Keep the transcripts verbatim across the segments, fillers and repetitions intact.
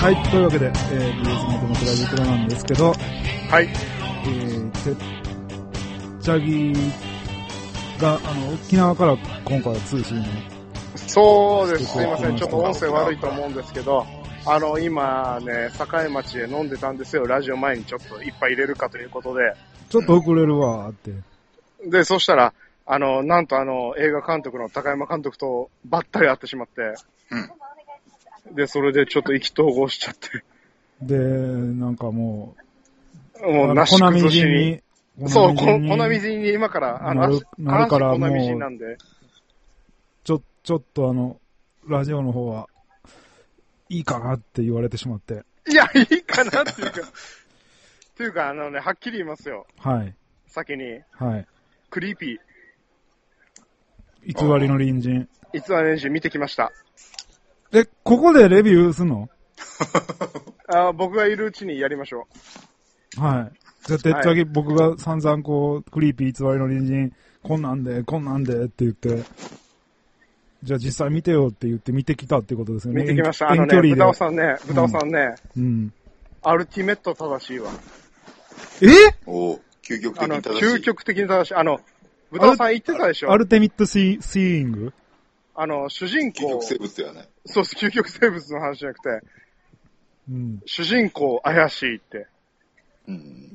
はい、というわけで、えー、ビーエス 元のクラジプロなんですけど、 はい。 えー、てっちゃぎが、あの、沖縄から今回は通信を。 そうです。すいません。ちょっと音声悪いと思うんですけど、あの、今ね、境町で飲んでたんですよ。ラジオ前にちょっと一杯入れるかということで。 ちょっと遅れるわーって。 で、そしたら、あの、なんとあの、映画監督の高山監督とばったり会ってしまって、うん、で、それでちょっと意気投合しちゃって。 で、なんかもう、 もう、なし崩しに。そう、 粉みじんに今から、あの、 なるなるからもう、 なんで。 ちょ、ちょっとあの、ラジオの方は、いいかなって言われてしまって。 いや、いいかなっていうか、っていうか、あのね、はっきり言いますよ。 はい。 先に。 はい。 クリーピー。 偽りの隣人。 偽りの隣人見てきました。 え、ここでレビューすんのあ僕がいるうちにやりましょう。はい。じゃあ、てっちゃぎ、はい、僕が散々こう、クリーピー偽りの隣人、こんなんで、こんなんでって言って、じゃあ実際見てよって言って見てきたってことですよね。 見てきました。あのね、豚尾さんね、豚尾さんね、うん。うん。アルティメット正しいわ。 えお究極的に正しい。 究極的に正しい。あの、豚尾さん言ってたでしょ。 アルテミットシー、シーイングあの、主人公。 究極生物だよね。 そうです、究極生物の話じゃなくて、うん、主人公怪しいって。 うん。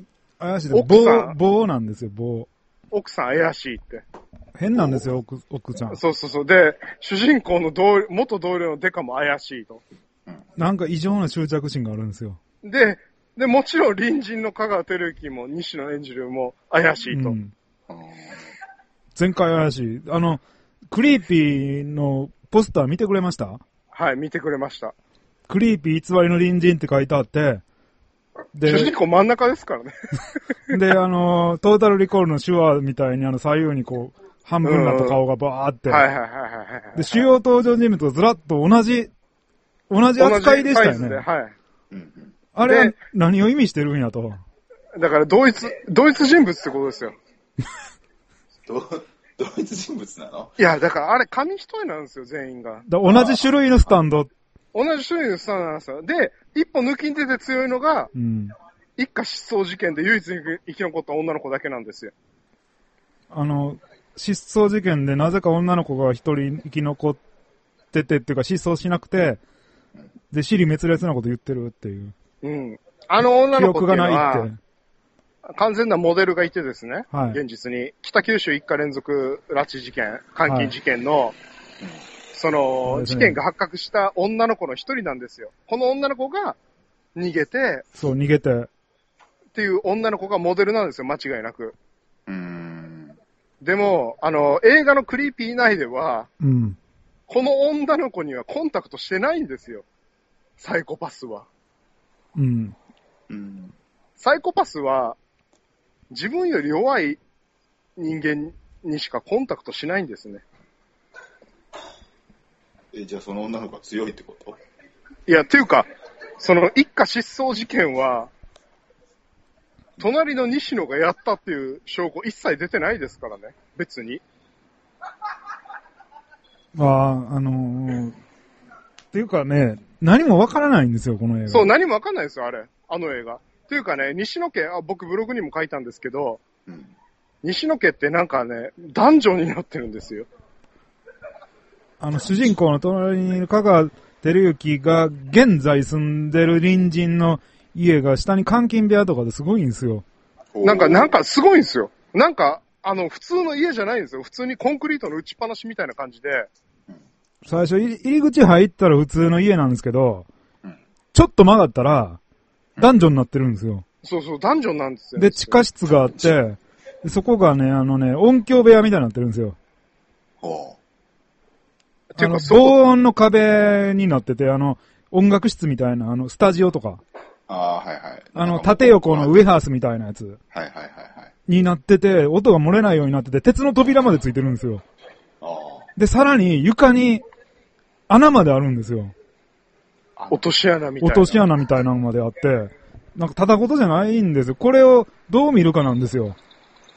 怪しいで棒、棒なんですよ、棒。 奥さん怪しいって。 変なんですよ、奥、奥ちゃん。 そうそうそう。で、主人公の同元同僚のデカも怪しいと。 なんか異常な執着心があるんですよ。 で、で、もちろん隣人の香川照之も西野演じるも怪しいと。うん、 前回怪しい。あの、クリーピーのポスター見てくれました？ はい、見てくれました。 クリーピー偽りの隣人って書いてあって、 で、主人公真ん中ですからね。 で、あの、トータルリコールの手話みたいにあの左右にこう、半分になった顔がバーって。 はいはいはいはい。 で、主要登場人物とずらっと同じ、同じ扱いでしたよね。 はい。 あれは何を意味してるんやと。 だから同一、同一人物ってことですよ。 同一人物なの？ いや、だからあれ紙一重なんですよ、全員が。 だ同じ種類のスタンド。 同じ種類のスタンドなんですよ。で、一歩抜きに出て強いのが、うん、一家失踪事件で唯一生き残った女の子だけなんですよ。 あの、失踪事件でなぜか女の子が一人生き残っててっていうか失踪しなくて、で、尻滅裂なこと言ってるっていう。 うん。あの女の子っていうのは、記憶がないって。完全なモデルがいてですね。はい。現実に。北九州一家連続拉致事件、監禁事件の、はい、その、事件が発覚した女の子の一人なんですよ。この女の子が逃げて、 そう、逃げて。 っていう女の子がモデルなんですよ、間違いなく。 うーん。 でも、あの、映画のクリーピー内では、 うん、 この女の子にはコンタクトしてないんですよ。サイコパスは。 うん。 うん。 サイコパスは、自分より弱い人間にしかコンタクトしないんですね。 え、じゃあその女の子が強いってこと？ いや、っていうか、その一家失踪事件は、隣の西野がやったっていう証拠一切出てないですからね、別に。 ああ、あのー、っていうかね、何もわからないんですよ、この映画。 そう、何もわかんないですよ、あれ。あの映画。っていうかね、西野家、あ、僕ブログにも書いたんですけど、うん、西野家ってなんかね、男女になってるんですよ。 あの、主人公の隣にいる香川照之が現在住んでる隣人の家が下に監禁部屋とかですごいんですよ。 なんか、なんかすごいんですよ。なんか、あの、普通の家じゃないんですよ。普通にコンクリートの打ちっぱなしみたいな感じで。 最初、入り口入ったら普通の家なんですけど、ちょっと曲がったら、ダンジョンになってるんですよ。 そうそう、ダンジョンなんですよ。 で、地下室があって、そこがね、あのね、音響部屋みたいになってるんですよ。 ほう。あの、防音の壁になってて、あの、音楽室みたいな、あの、スタジオとか。 ああ、はいはい。 あの、縦横のウエハースみたいなやつ。 はいはいはいはい。 になってて、音が漏れないようになってて、鉄の扉までついてるんですよ。 ああ。 で、さらに床に穴まであるんですよ。 落とし穴みたいな。 落とし穴みたいなのまであって、なんかただことじゃないんですよ。これをどう見るかなんですよ。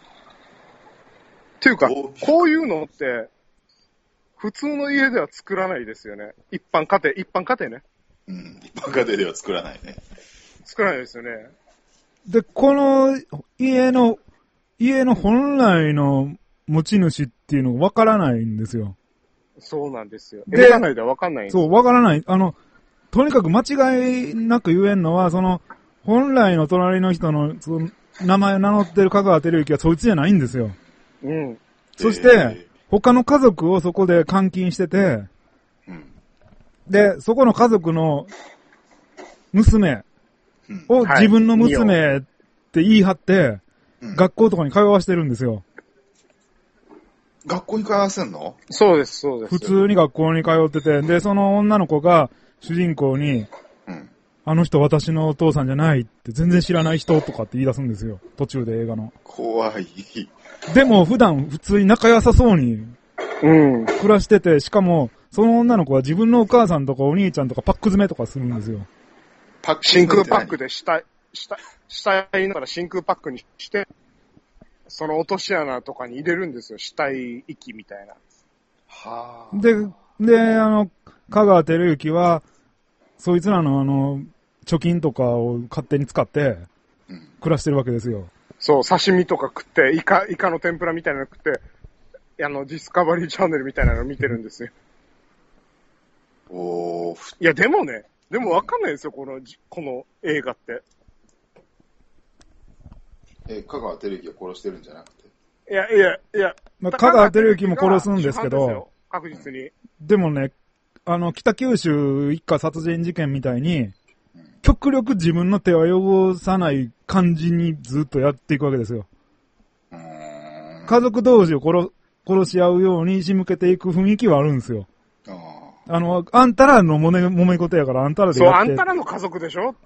っていうか、こういうのって、普通の家では作らないですよね。一般家庭、一般家庭ね。 うん。一般家庭では作らないね。 作らないですよね。 で、この家の、家の本来の持ち主っていうのがわからないんですよ。 そうなんですよ。 で、 映画内ではわかんないんですよ。 そう、わからない。あの、とにかく間違いなく言えんのは、その、本来の隣の人の、その、名前を名乗ってる香川照之はそいつじゃないんですよ。 うん。 そして、他の家族をそこで監禁してて、 うん、 で、そこの家族の娘を自分の娘って言い張って、うん、学校とかに通わしてるんですよ。 学校に通わせんの？ そうです、そうです。 普通に学校に通ってて、で、その女の子が主人公に、うん、あの人私のお父さんじゃないって全然知らない人とかって言い出すんですよ。途中で映画の。 怖い。 でも普段普通に仲良さそうに暮らしてて、しかもその女の子は自分のお母さんとかお兄ちゃんとかパック詰めとかするんですよ。 パック真空パックで下、下、下言いながら真空パックにして、その落とし穴とかに入れるんですよ。死体遺棄みたいな。 はぁ。で、で、あの、香川照之は、そいつらのあの、貯金とかを勝手に使って、暮らしてるわけですよ。 そう、刺身とか食って、イカ、イカの天ぷらみたいなの食って、あの、ディスカバリーチャンネルみたいなの見てるんですよ。 おー。 いや、でもね、でもわかんないですよ、この、この映画って。 え、香川照之を殺してるんじゃなくて。 いや、いや、いや。 まあ、香川照之も殺すんですけど、 確実に。 でもね、あの、北九州一家殺人事件みたいに、極力自分の手は汚さない感じにずっとやっていくわけですよ。家族同士を殺、殺し合うように仕向けていく雰囲気はあるんですよ。あの、あんたらのもめ、揉め事やからあんたらでやって。 そう、あんたらの家族でしょって。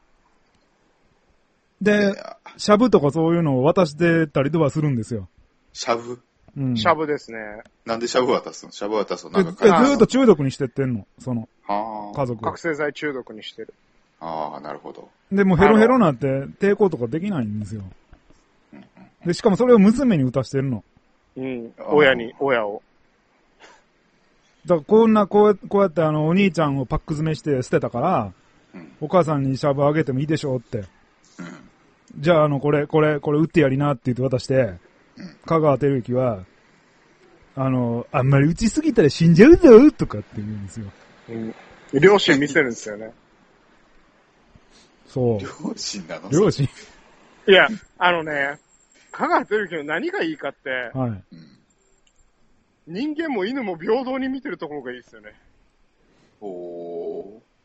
で、シャブとかそういうのを渡してたりとかするんですよ。 シャブ？ うん。シャブですね。 なんでシャブ渡すの？シャブ渡すのなんかずーっと中毒にしてってんの、その、家族。 覚醒剤中毒にしてる。 ああ、なるほど。 で、もうヘロヘロなって抵抗とかできないんですよ。で、しかもそれを娘に打たしてるの。 うん。親に、親を。 だからこんな、こう、こうやってあの、お兄ちゃんをパック詰めして捨てたから、うん、お母さんにシャブあげてもいいでしょって。うん、じゃああの、これ、これ、これ打ってやりなって言って渡して、うん、香川照之は、あの、あんまり打ちすぎたら死んじゃうぞとかって言うんですよ。 うん。両親見せるんですよね。 そう。 両親なの？ 両親。 いや、あのね、香川照之の何がいいかって、はい。人間も犬も平等に見てるところがいいですよね。 おー。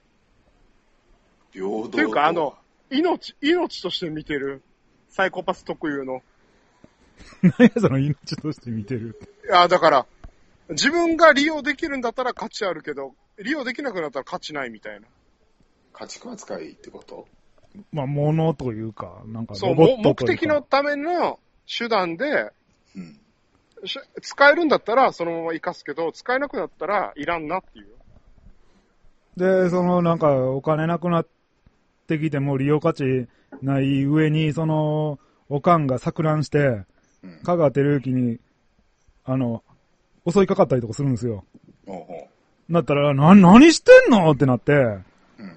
平等。 っていうか、あの、命、命として見てる。サイコパス特有の。 何やその命として見てる。 いや、だから、自分が利用できるんだったら価値あるけど、利用できなくなったら価値ないみたいな。 家畜扱いってこと？ まあ、物というか、なんかロボットというか。そう、目的のための手段で、うん、使えるんだったらそのまま活かすけど、使えなくなったらいらんなっていう。 で、そのなんかお金なくなってきても利用価値ない上に、その、おかんが錯乱して、うん、香川照之に、あの、襲いかかったりとかするんですよ。おうおうだったら、な、何してんのってなって、うん、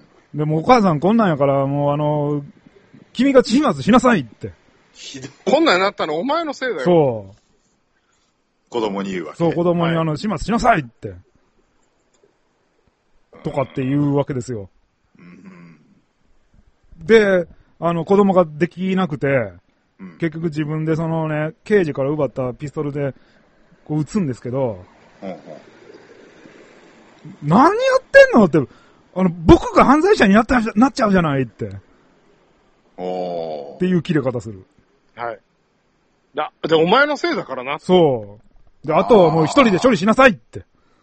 でもお母さんこんなんやから、もうあの、君が始末しなさいって。 こんなんになったのお前のせいだよ。 そう。 子供に言うわけ。 そう、子供にあの、始末しなさいって。とかって言うわけですよ。うん、で、あの、子供ができなくて、うん、結局自分でそのね、刑事から奪ったピストルで、こう撃つんですけど、うんうん、何やってんのって、あの、僕が犯罪者になったなっちゃうじゃないって。おー。っていう切れ方する。 はい。だ、で、お前のせいだからな。 そう。で、あとはもう一人で処理しなさいって。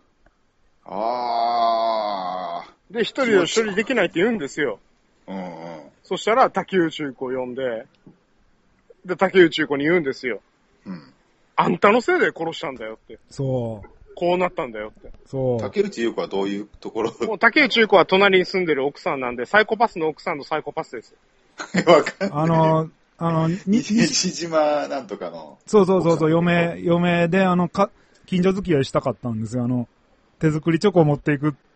あー。で、一人で処理できないって言うんですよ。うんうん。そしたら、竹内中子を呼んで、で、竹内中子に言うんですよ。うん。あんたのせいで殺したんだよって。 そう。 こうなったんだよって。 そう。 竹内優子はどういうところ？ もう竹内優子は隣に住んでる奥さんなんで、サイコパスの奥さんのサイコパスです。 わかんない。 あの、あの、 西島なんとかの。 そうそうそうそう、嫁、嫁で、あの、か、近所付き合いしたかったんですよ。あの、手作りチョコを持っていく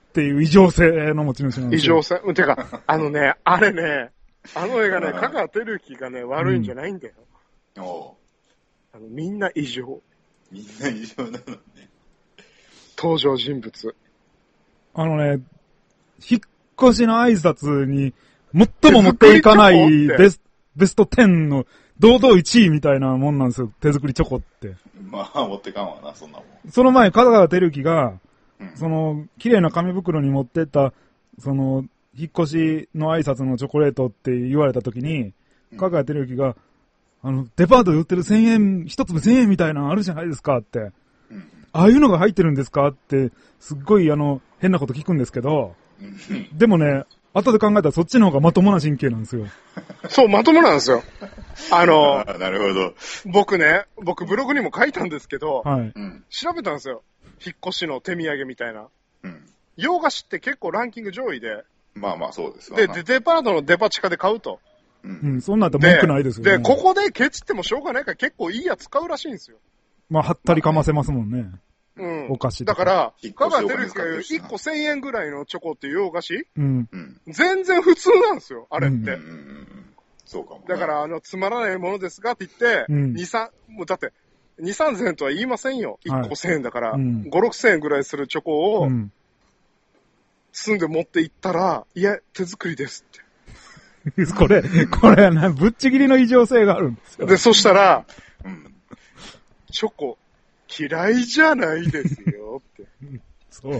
っていう異常性の持ち主なんですよ。 異常性。てか、あのね、あれね、あの映画ね、香川照之がね、悪いんじゃないんだよ。 うん、おあのみんな異常。 みんな異常なのね。 登場人物。 あのね、引っ越しの挨拶に、最も持っていかないベスベストじゅうの堂々いちいみたいなもんなんですよ、手作りチョコって。 まあ、持ってかんわな、そんなもん。 その前、香川照之が、 うん、 その、綺麗な紙袋に持ってった、その、引っ越しの挨拶のチョコレートって言われた時に、香川照之が、あの、デパートで売ってるせんえん、一粒せんえんみたいなのあるじゃないですかって。うん、ああいうのが入ってるんですかって、すっごいあの、変なこと聞くんですけど、でもね、後で考えたらそっちの方がまともな神経なんですよ。 そう、まともなんですよ。あの、 あ、なるほど。 僕ね、僕ブログにも書いたんですけど、 はい、 調べたんですよ。引っ越しの手土産みたいな。 うん、 洋菓子って結構ランキング上位で。 まあまあそうですわで、で、デパートのデパ地下で買うと。 うん、うん、そんなんって文句ないですよね。 で、ここでケチってもしょうがないから結構いいやつ買うらしいんですよ。 まあ、はったりかませますもんね。 うん。 お菓子だから、香川照之が言ういっこせんえんぐらいのチョコっていう洋菓子、 うん、 全然普通なんですよ、あれって。うんうんうん、 そうかも、ね。 だから、あの、つまらないものですがって言って、うん、に、さん、もうだって、に、さんぜんえんとは言いませんよ。いっこせんえんだから、はい、ご、ろくせんえんぐらいするチョコを、包んで持っていったら、いや、手作りですって。 これ、これな、ぶっちぎりの異常性があるんですよ。 で、そしたら、うん、チョコ、嫌いじゃないですよって。 そう。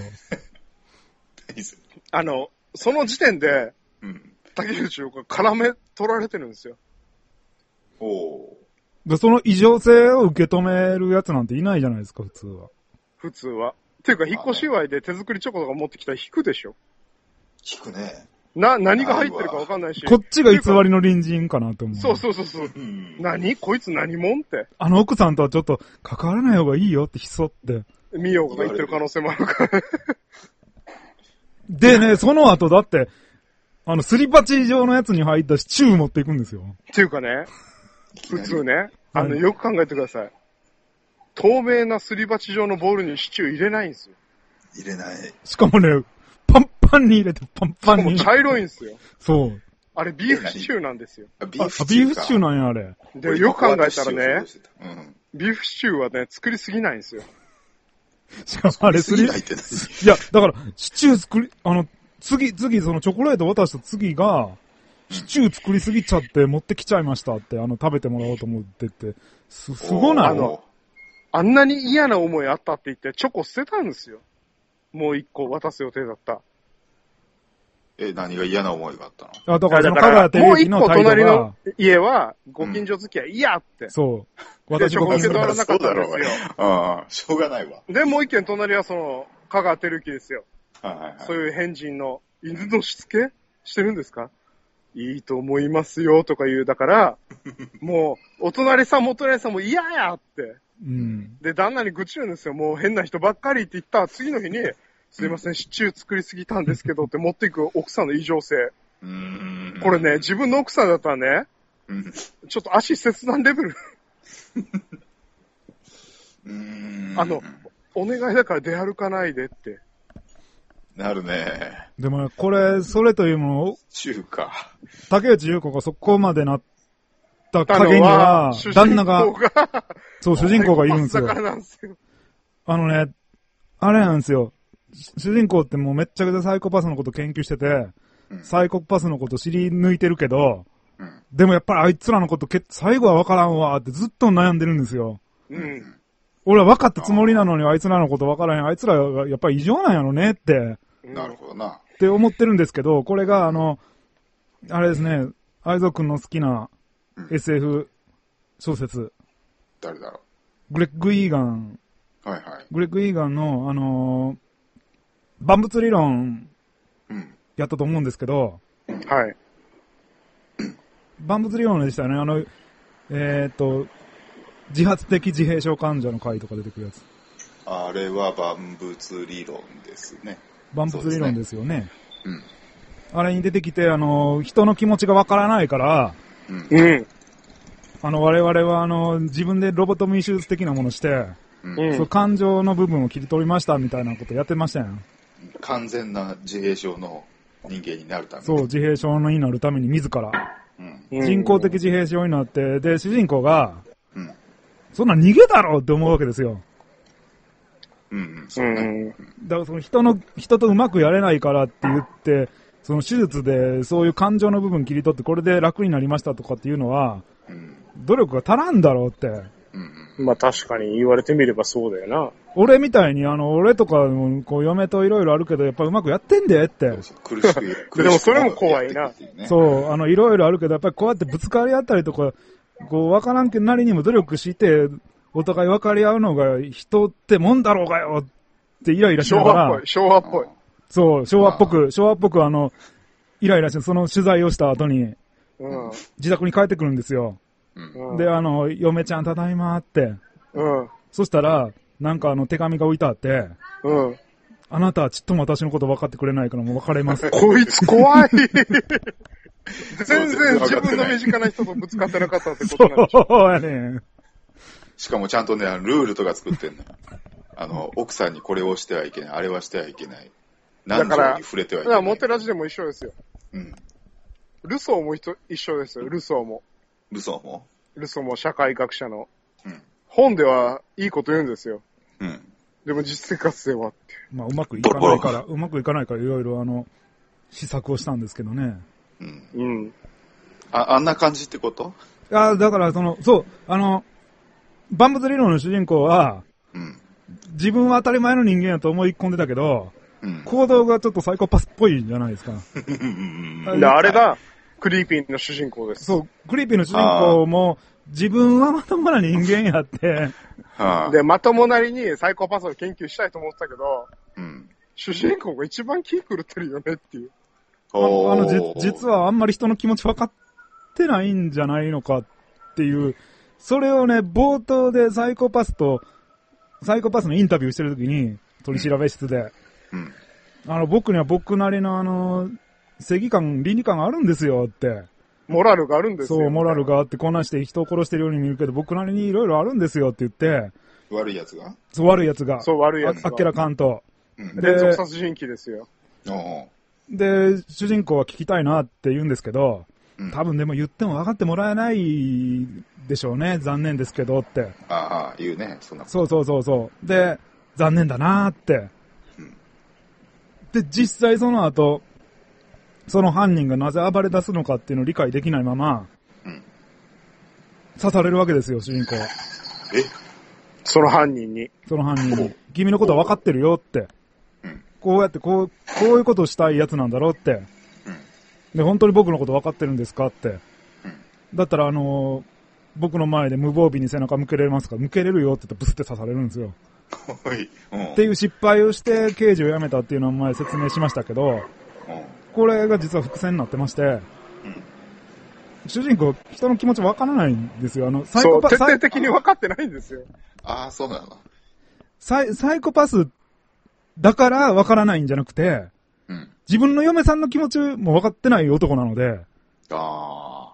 あの、その時点で、うん、竹内が絡め取られてるんですよ。 おで、その異常性を受け止めるやつなんていないじゃないですか、普通は。 普通は。っていうか、引っ越し祝いで手作りチョコとか持ってきたら引くでしょ。 引くね。 な、何が入ってるか分かんないし。 こっちが偽りの隣人かなと思う。 そうそうそうそう。うん、何こいつ何もんって。 あの奥さんとはちょっと関わらない方がいいよってひそって。 ミヨが言ってる可能性もあるから。 でね、その後だって、あの、すり鉢状のやつに入ったシチュー持っていくんですよ。 っていうかね、普通ね、あの、よく考えてください。透明なすり鉢状のボウルにシチュー入れないんですよ。 入れない。 しかもね、パンパンに入れてパンパンに。 しかも茶色いんですよ。 そう。 あれビーフシチューなんですよ。 ビーフシチュー。ビーフシチューなんや、あれ。 で、よく考えたらね、うん、ビーフシチューはね、作りすぎないんですよ。 しかもあれすり、いや、だから、シチュー作り、あの、次、次、そのチョコレート渡した次が、シチュー作りすぎちゃって持ってきちゃいましたって、あの、食べてもらおうと思ってて、す、すごない？ あの、あんなに嫌な思いあったって言って、チョコ捨てたんですよ。もう一個渡す予定だった。 え、何が嫌な思いがあったの？ あ、だからその香川照之の態度が。もう一個隣の家は、ご近所付き合い嫌って。 うん、そう。 私ご近所取らなかったんですよ。 ああ、しょうがないわ。 で、もう一軒隣はその、香川照之ですよ。 はいはいはい。 そういう変人の、犬のしつけしてるんですか？いいと思いますよとか言う。だから、もう、お隣さんもお隣さんも嫌やって。 うん。 で、旦那に愚痴るんですよ。もう変な人ばっかりって言った次の日に、すいません、シチュー作りすぎたんですけどって持っていく奥さんの異常性。 うーん。 これね、自分の奥さんだったらね、うん、ちょっと足切断レベル。 うーん。 あの、お願いだから出歩かないでって。 なるね。 でもね、これ、それというもの、 中華。 竹内優子がそこまでなった影には、旦那が、そう、主人公がいるんですよ。あのね、あれなんですよ。主人公ってもうめっちゃくちゃサイコパスのこと研究してて、うん、サイコパスのこと知り抜いてるけど、うん、でもやっぱりあいつらのことけ最後は分からんわってずっと悩んでるんですよ。 うん、 俺は分かったつもりなのにあいつらのこと分からへん。あいつらがやっぱり異常なんやろねって。 なるほどな。 って思ってるんですけど、これがあの、あれですね、愛蔵くんの好きな エスエフ 小説。 誰だろう。グレッグ・イーガン。 はいはい。 グレッグ・イーガンの、あのー、万物理論、やったと思うんですけど、 うん、はい。 万物理論でしたよね。あの、えっと、自発的自閉症患者の回とか出てくるやつ。 あれは万物理論ですね。 万物理論ですよね。 うん。 あれに出てきて、あの、人の気持ちがわからないから、 うん。 あの、我々は、あの、自分でロボトミー手術的なものして、うん、そう感情の部分を切り取りましたみたいなことやってましたやん。 完全な自閉症の人間になるために。 そう、自閉症になるために自ら。うん、人工的自閉症になって、で、主人公が、うん、そんな逃げだろって思うわけですよ。 うんうん、そうね。 だからその人の、人とうまくやれないからって言って、その手術でそういう感情の部分切り取ってこれで楽になりましたとかっていうのは、うん、努力が足らんだろうって。 うんうん、まあ確かに言われてみればそうだよな。 俺みたいに、あの、俺とかも、こう、嫁といろいろあるけど、やっぱうまくやってんでって。 苦しく、苦しく。 でもそれも怖いな。 そう、あの、いろいろあるけど、やっぱりこうやってぶつかり合ったりとか、こう、わからんけどなりにも努力して、お互い分かり合うのが人ってもんだろうがよってイライラしながら。 昭和っぽい、昭和っぽい。 そう、昭和っぽく、昭和っぽくあの、イライラして、その取材をした後に、うん、自宅に帰ってくるんですよ。うん、で、あの、嫁ちゃんただいまって。うん、そしたら、なんかあの手紙が置いてあって、うん。あなたはちっとも私のこと分かってくれないからもう別れます。 こいつ怖い全然自分の身近な人とぶつかってなかったってことなんでしょ。 そうやね。 しかもちゃんとね、ルールとか作ってんの。あの、奥さんにこれをしてはいけない、あれはしてはいけない。何条に触れてはいけない。だから、 モテラジでも一緒ですよ。うん。ルソーも一緒ですよ、ルソーも。 ルソーもルソーも社会学者の。うん。本ではいいこと言うんですよ。うん。でも実生活ではって。 まあ、うまくいかないから、うまくいかないからいろいろあの、試作をしたんですけどね。うん。 うん。あ、あんな感じってこと？ いや、だからその、そう、あの、万物理論の主人公は、うん。自分は当たり前の人間やと思い込んでたけど、うん、行動がちょっとサイコパスっぽいじゃないですか。 で、あれが、クリーピーの主人公です。 そう、クリーピーの主人公も、自分はまともな人間やって、 で、まともなりにサイコパスを研究したいと思ってたけど、うん、主人公が一番気狂ってるよねっていう。 ああのじ、実はあんまり人の気持ち分かってないんじゃないのかっていう、それをね、冒頭でサイコパスと、サイコパスのインタビューしてるときに、取り調べ室で、うん、あの、僕には僕なりのあの、正義感、倫理観があるんですよって。 モラルがあるんですよ、ね。 そう、モラルがあって、こんなして人を殺してるように見るけど、僕なりにいろいろあるんんですよって言って。 悪い奴がそう、悪い奴が。 そう、悪い奴が。 あっけらかんと。 うん、連続殺人鬼ですよ。 で、主人公は聞きたいなって言うんですけど、うん、多分でも言っても分かってもらえないでしょうね。残念ですけどって。 ああ、言うね。そんなそうそうそうそう。で、残念だなーって。うん、で、実際その後、その犯人がなぜ暴れ出すのかっていうのを理解できないまま、うん、刺されるわけですよ、主人公は。 え？その犯人に。 その犯人に。君のことは分かってるよって。うん、こうやってこう、こういうことをしたいやつなんだろうって。うん、で、本当に僕のこと分かってるんですかって。うん、だったら、あのー、僕の前で無防備に背中向けれますか？向けれるよって言ってブスって刺されるんですよ。はい。っていう失敗をして刑事を辞めたっていうのは前説明しましたけど、これが実は伏線になってまして、うん、主人公、人の気持ち分からないんですよ。あの、 サイコパス。そう、徹底的に分かってないんですよ。 ああ、そうなの。 サイ、サイコパスだから分からないんじゃなくて、うん、自分の嫁さんの気持ちも分かってない男なので、 ああ。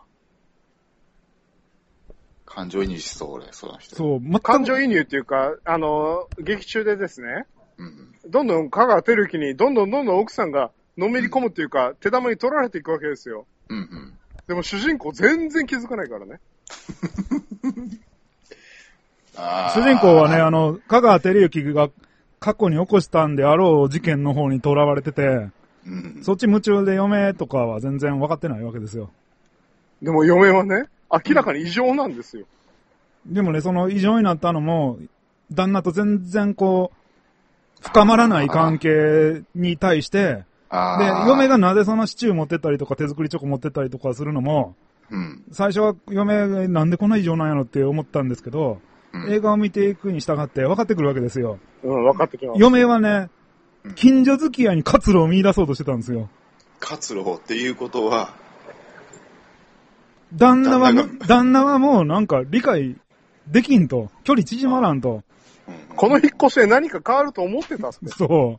感情移入しそう、俺、その人。 そう、 全く感情移入っていうか、あの、劇中でですね、うん、どんどん香川照之に、どんどんどんどん奥さんが、のめり込むっていうか、うん、手玉に取られていくわけですよ。うんうん、でも主人公全然気づかないからね。 あ主人公はね、あの、香川照之が過去に起こしたんであろう事件の方に囚われてて、うん、そっち夢中で嫁とかは全然分かってないわけですよ。 でも嫁はね、明らかに異常なんですよ。 うん、でもね、その異常になったのも、旦那と全然こう、深まらない関係に対して、で、嫁がなぜそのシチュー持ってったりとか手作りチョコ持ってったりとかするのも、うん、最初は嫁なんでこんな異常なんやろって思ったんですけど、うん、映画を見ていくに従って分かってくるわけですよ。 うん、分かってきます。 嫁はね、近所付き合いに活路を見出そうとしてたんですよ。 活路っていうことは、 旦那は、旦那はもうなんか理解できんと、距離縮まらんと。 この引っ越しで何か変わると思ってたって。 そう。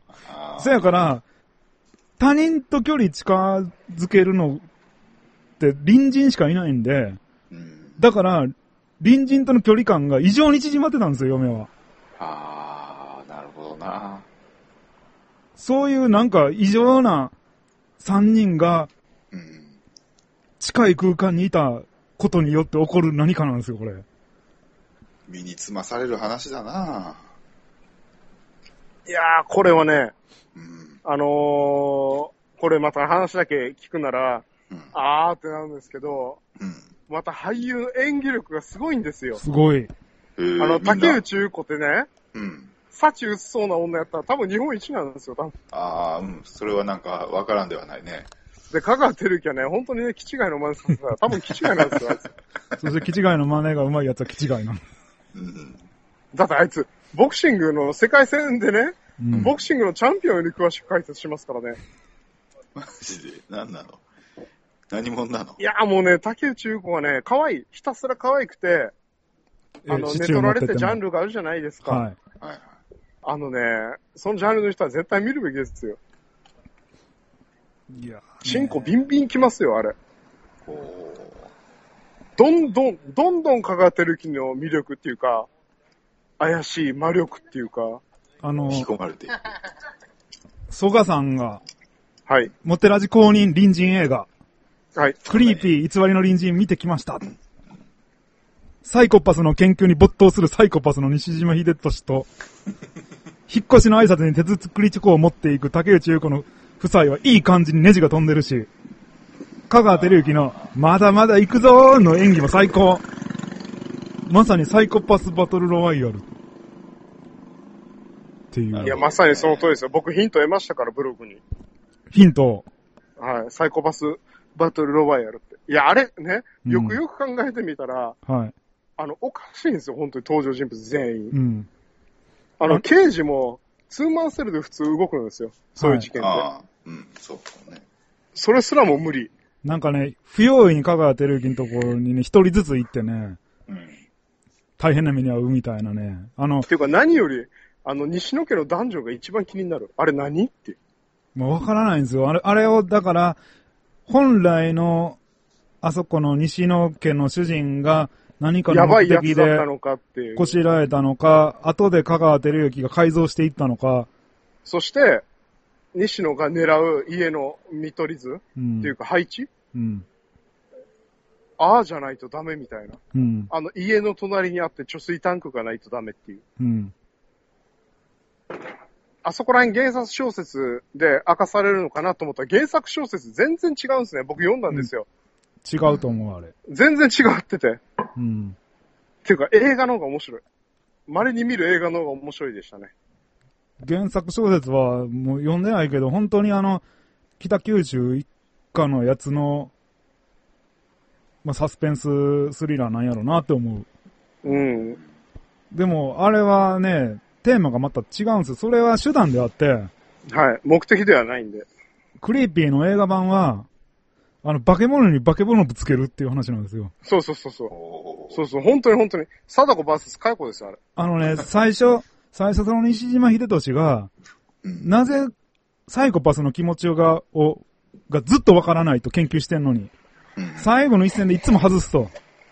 そやから、他人と距離近づけるのって隣人しかいないんで、うん、だから隣人との距離感が異常に縮まってたんですよ、嫁は。 ああ、なるほどな。 そういうなんか異常な三人が、近い空間にいたことによって起こる何かなんですよ、これ。 身につまされる話だな。 いやー、これはね、うん、あのー、これまた話だけ聞くなら、うん、あーってなるんですけど、うん、また俳優の演技力がすごいんですよ。 すごい。 あの、竹内優子ってね、うん。幸薄そうな女やったら多分日本一なんですよ、多分。 ああ、うん。それはなんかわからんではないね。 で、香川照之はね、本当にね、気違いの真似させたら多分気違いなんですよ、あいつ。 そして気違いの真似が上手いやつは気違いなの。うん。 だってあいつ、ボクシングの世界戦でね、うん、ボクシングのチャンピオンより詳しく解説しますからね。 マジで何なの？何者なの？ いや、もうね、竹内優子はね、可愛い。ひたすら可愛くて、あの、寝取られてジャンルがあるじゃないですか。はい。はい。あのね、そのジャンルの人は絶対見るべきですよ。いや。チンコビンビンきますよ、あれ。おどんどん、どんどんかかってる気の魅力っていうか、怪しい魔力っていうか。 あの、 引き込まれて。 曽我さんが、 はい。 モテラジ公認隣人映画。 はい。 クリーピー偽りの隣人見てきました。サイコパスの研究に没頭するサイコパスの西島秀俊と、引っ越しの挨拶に手作りチョコを持っていく竹内優子の夫妻はいい感じにネジが飛んでるし、香川照之のまだまだ行くぞーの演技も最高。まさにサイコパスバトルロワイヤル。っていう。 いや、まさにその通りですよ。僕ヒント得ましたから、ブログに。 ヒント。 はい。サイコパスバトルロワイヤルって。いや、あれね、よくよく考えてみたら、うん、はい。あの、おかしいんですよ、本当に登場人物全員。うん。あの、刑事も、ツーマンセルで普通動くんですよ。そういう事件って。はい、ああ、 うん、そうかね。 それすらも無理。 なんかね、不用意に香川照之のところにね、一人ずつ行ってね、うん。大変な目に遭うみたいなね。あの、 っていうか何より、あの、西野家の男女が一番気になる。あれ何って。 もうわからないんですよ。あれ、あれを、だから、本来の、あそこの西野家の主人が、何かの目的でこしらえたのか、後で香川照之が改造していったのか。 そして、西野が狙う家の見取り図、うん、っていうか配置、うん、ああじゃないとダメみたいな、うん。あの家の隣にあって貯水タンクがないとダメっていう。うん、あそこら辺原作小説で明かされるのかなと思ったら原作小説全然違うんですね。僕読んだんですよ。うん違うと思う、あれ。 全然違ってて。うん。っていうか、映画の方が面白い。稀に見る映画の方が面白いでしたね。 原作小説はもう読んでないけど、本当にあの、北九州一家のやつの、まあ、サスペンススリラーなんやろなって思う。うん。でも、あれはね、テーマがまた違うんですよ。それは手段であって。はい。 目的ではないんで。 クリーピーの映画版は、あの、化け物に化け物ぶつけるっていう話なんですよ。 そうそうそうそう。そうそう、本当に本当に。貞子 ブイエス カイコですよ、あれ。 あのね、最初、最初その西島秀俊が、なぜサイコパスの気持ちが、を、がずっとわからないと研究してんのに、最後の一戦でいつも外すと。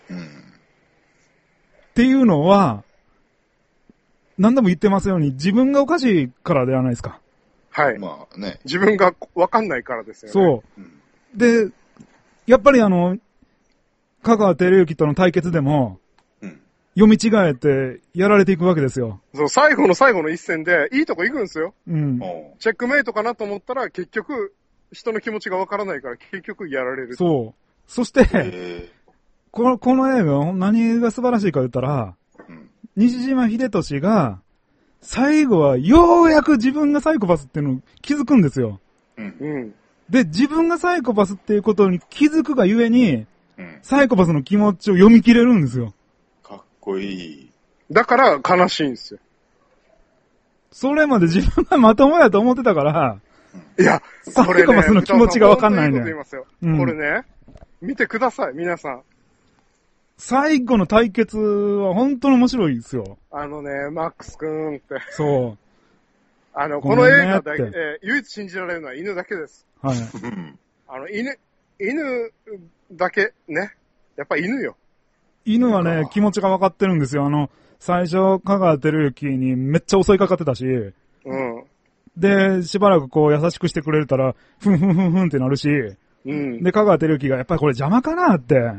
っていうのは、何度も言ってますように、自分がおかしいからではないですか。 はい。まあね。自分がわかんないからですよね。 そう。うんで、やっぱりあの、香川照之との対決でも、うん、読み違えてやられていくわけですよ。 そう、最後の最後の一戦でいいとこ行くんですよ。うん。チェックメイトかなと思ったら結局人の気持ちがわからないから結局やられる。 そう。そして、この、この映画何が素晴らしいか言ったら、うん、西島秀俊が最後はようやく自分がサイコパスっていうのを気づくんですよ。うん。うんで、自分がサイコパスっていうことに気づくがゆえに、うん、サイコパスの気持ちを読み切れるんですよ。 かっこいい。 だから悲しいんですよ。 それまで自分がまともやと思ってたから、 いや、 サイコパスの気持ちがわかんないね。 これね、うん、これね、見てください、皆さん。 最後の対決は本当に面白いですよ。 あのね、マックスくんって。 そう。 あの、この映画だけ、えー、唯一信じられるのは犬だけです。はい。あの、犬、犬だけ、ね。やっぱ犬よ。 犬はね、気持ちが分かってるんですよ。あの、最初、香川照之にめっちゃ襲いかかってたし、うん。 で、しばらくこう優しくしてくれたら、ふんふんふんふんってなるし、うん、で、香川照之がやっぱりこれ邪魔かなって、うん、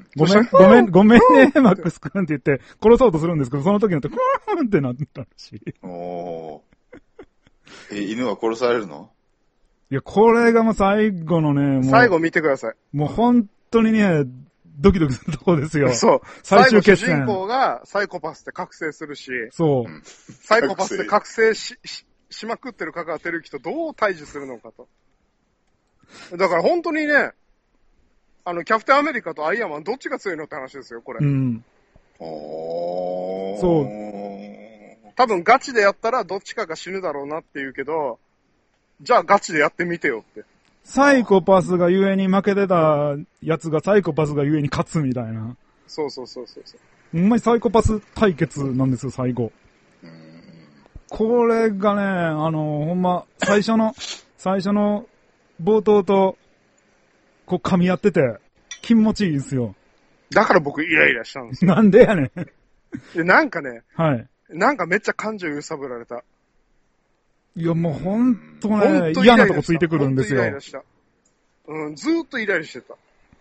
ごめん、ごめん、ごめんね、マックス君って言って殺そうとするんですけど、その時になって、ふーんってなったし。 おー。え、犬は殺されるの？ いや、これがもう最後のね、もう。 最後見てください。 もう本当にね、ドキドキするとこですよ。 そう。最終決戦。主人公がサイコパスって覚醒するし。 そう。 サイコパスって覚醒し、し、しまくってる香川照之とどう対峙するのかと。だから本当にね、あの、キャプテンアメリカとアイアンマンどっちが強いのって話ですよ、これ。うん。 おー。 そう。 多分ガチでやったらどっちかが死ぬだろうなって言うけど、じゃあガチでやってみてよって。 サイコパスがゆえに負けてたやつがサイコパスがゆえに勝つみたいな。 そうそうそうそうそう。 ほんまにサイコパス対決なんですよ、最後。これがね、あの、ほんま、最初の、最初の冒頭と、こう噛み合ってて、気持ちいいですよ。 だから僕イライラしたんですよ。 なんでやねん。 で、なんかね、 はい。 なんかめっちゃ感情揺さぶられた。 いや、もうほんとね、嫌なとこついてくるんですよ。 イライラした。うん、ずーっとイライラしてた。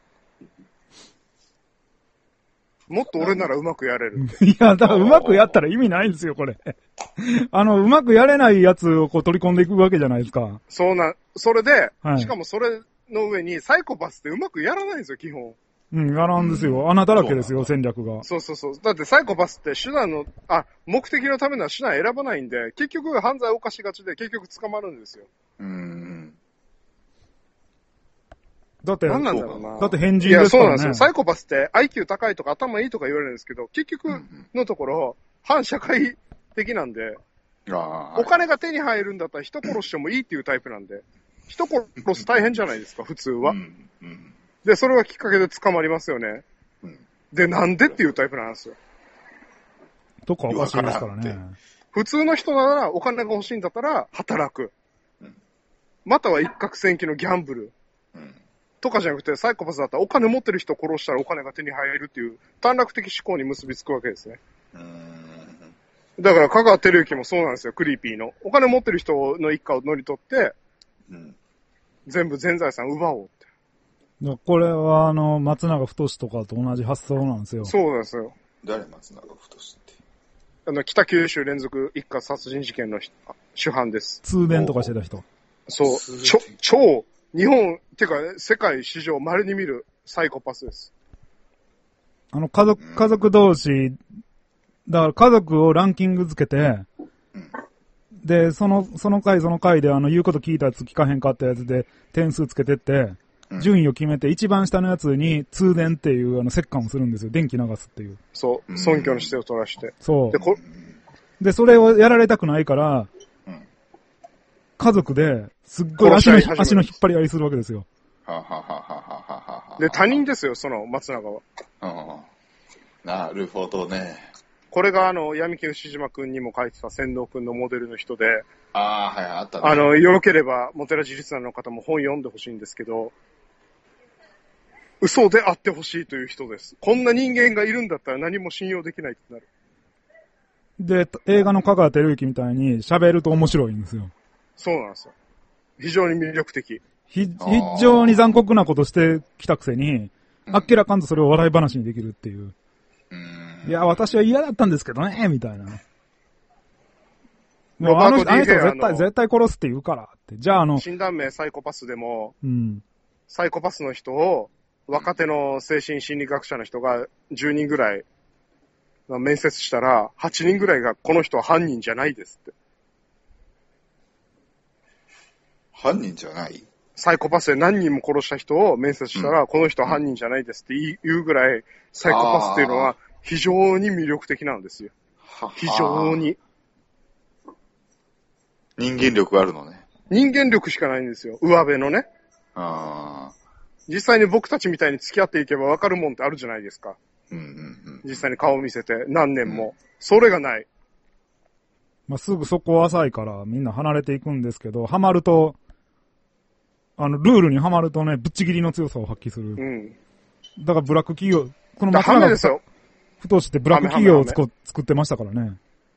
もっと俺ならうまくやれる。 いや、だからうまくやったら意味ないんですよ、これ。あの、うまくやれないやつをこう取り込んでいくわけじゃないですか。 そうな、それで、はい、しかもそれの上にサイコパスってうまくやらないんですよ、基本。 うん、やらんですよ。うん、穴だらけですよ、戦略が。 そうそうそう。だってサイコパスって手段の、あ、目的のための手段選ばないんで、結局犯罪を犯しがちで結局捕まるんですよ。うーん。 だって、 何なんだろうな。 だって変人ですからね。いや、そうなんですよ。 サイコパスって アイキュー 高いとか頭いいとか言われるんですけど、結局のところ、反社会的なんで、お金が手に入るんだったら人殺してもいいっていうタイプなんで、人殺す大変じゃないですか、普通は。うんうん、で、それがきっかけで捕まりますよね。うん、で、なんでっていうタイプなんですよ。 とかおかしいですからね。 普通の人ならお金が欲しいんだったら働く。うん、または一攫千金のギャンブル。うんとかじゃなくて、サイコパスだったらお金持ってる人を殺したらお金が手に入るっていう短絡的思考に結びつくわけですね。うーんだから香川照之もそうなんですよ、クリーピーの。お金持ってる人の一家を乗り取って、うん、全部全財産奪おうって。 これはあの、松永太とかと同じ発想なんですよ。 そうなんですよ。 誰松永太って。 あの、北九州連続一家殺人事件の主犯です。 通電とかしてた人。 そう、ちょ、超、日本、っていうか、ね、世界史上稀に見るサイコパスです。 あの、家族、家族同士、だから家族をランキング付けて、で、その、その回その回であの、言うこと聞いたやつ聞かへんかったやつで点数つけてって、順位を決めて一番下のやつに通電っていうあの、折檻をするんですよ。電気流すっていう。 そう。尊虚の姿勢を取らして。 そう。で、こで、それをやられたくないから、家族で、すっごい足の、足の引っ張り合いするわけですよ。 ははははははで、他人ですよ、その松永は。 うん。なるほどね。 これがあの、闇金牛島くんにも書いてた仙道くんのモデルの人で。 ああ、はい、あったね。 あの、よろければ、モテラジリスナーの方も本読んでほしいんですけど、嘘であってほしいという人です。こんな人間がいるんだったら何も信用できないってなる。 で、映画の香川照之みたいに喋ると面白いんですよ。 そうなんですよ。非常に魅力的。 非常に残酷なことしてきたくせに、あっけらかんとそれを笑い話にできるっていう。うん、いや、私は嫌だったんですけどね、みたいな。もうあの、あの人絶対、絶対殺すって言うからって。じゃああの、 診断名サイコパスでも、うん、サイコパスの人を、若手の精神心理学者の人がじゅうにんぐらい面接したら、はちにんぐらいがこの人は犯人じゃないですって。 犯人じゃない？ サイコパスで何人も殺した人を面接したら、うん、この人は犯人じゃないですって言うぐらい、サイコパスっていうのは非常に魅力的なんですよ。非常に。 人間力があるのね。 人間力しかないんですよ。上辺のね。あ実際に僕たちみたいに付き合っていけば分かるもんってあるじゃないですか。うんうんうん、実際に顔を見せて何年も。うん、それがない。 まあ、すぐそこ浅いからみんな離れていくんですけど、ハマると、あの、ルールにはまるとね、ぶっちぎりの強さを発揮する。うん。だからブラック企業、この松永太ってブラック企業をつこ作ってましたからね。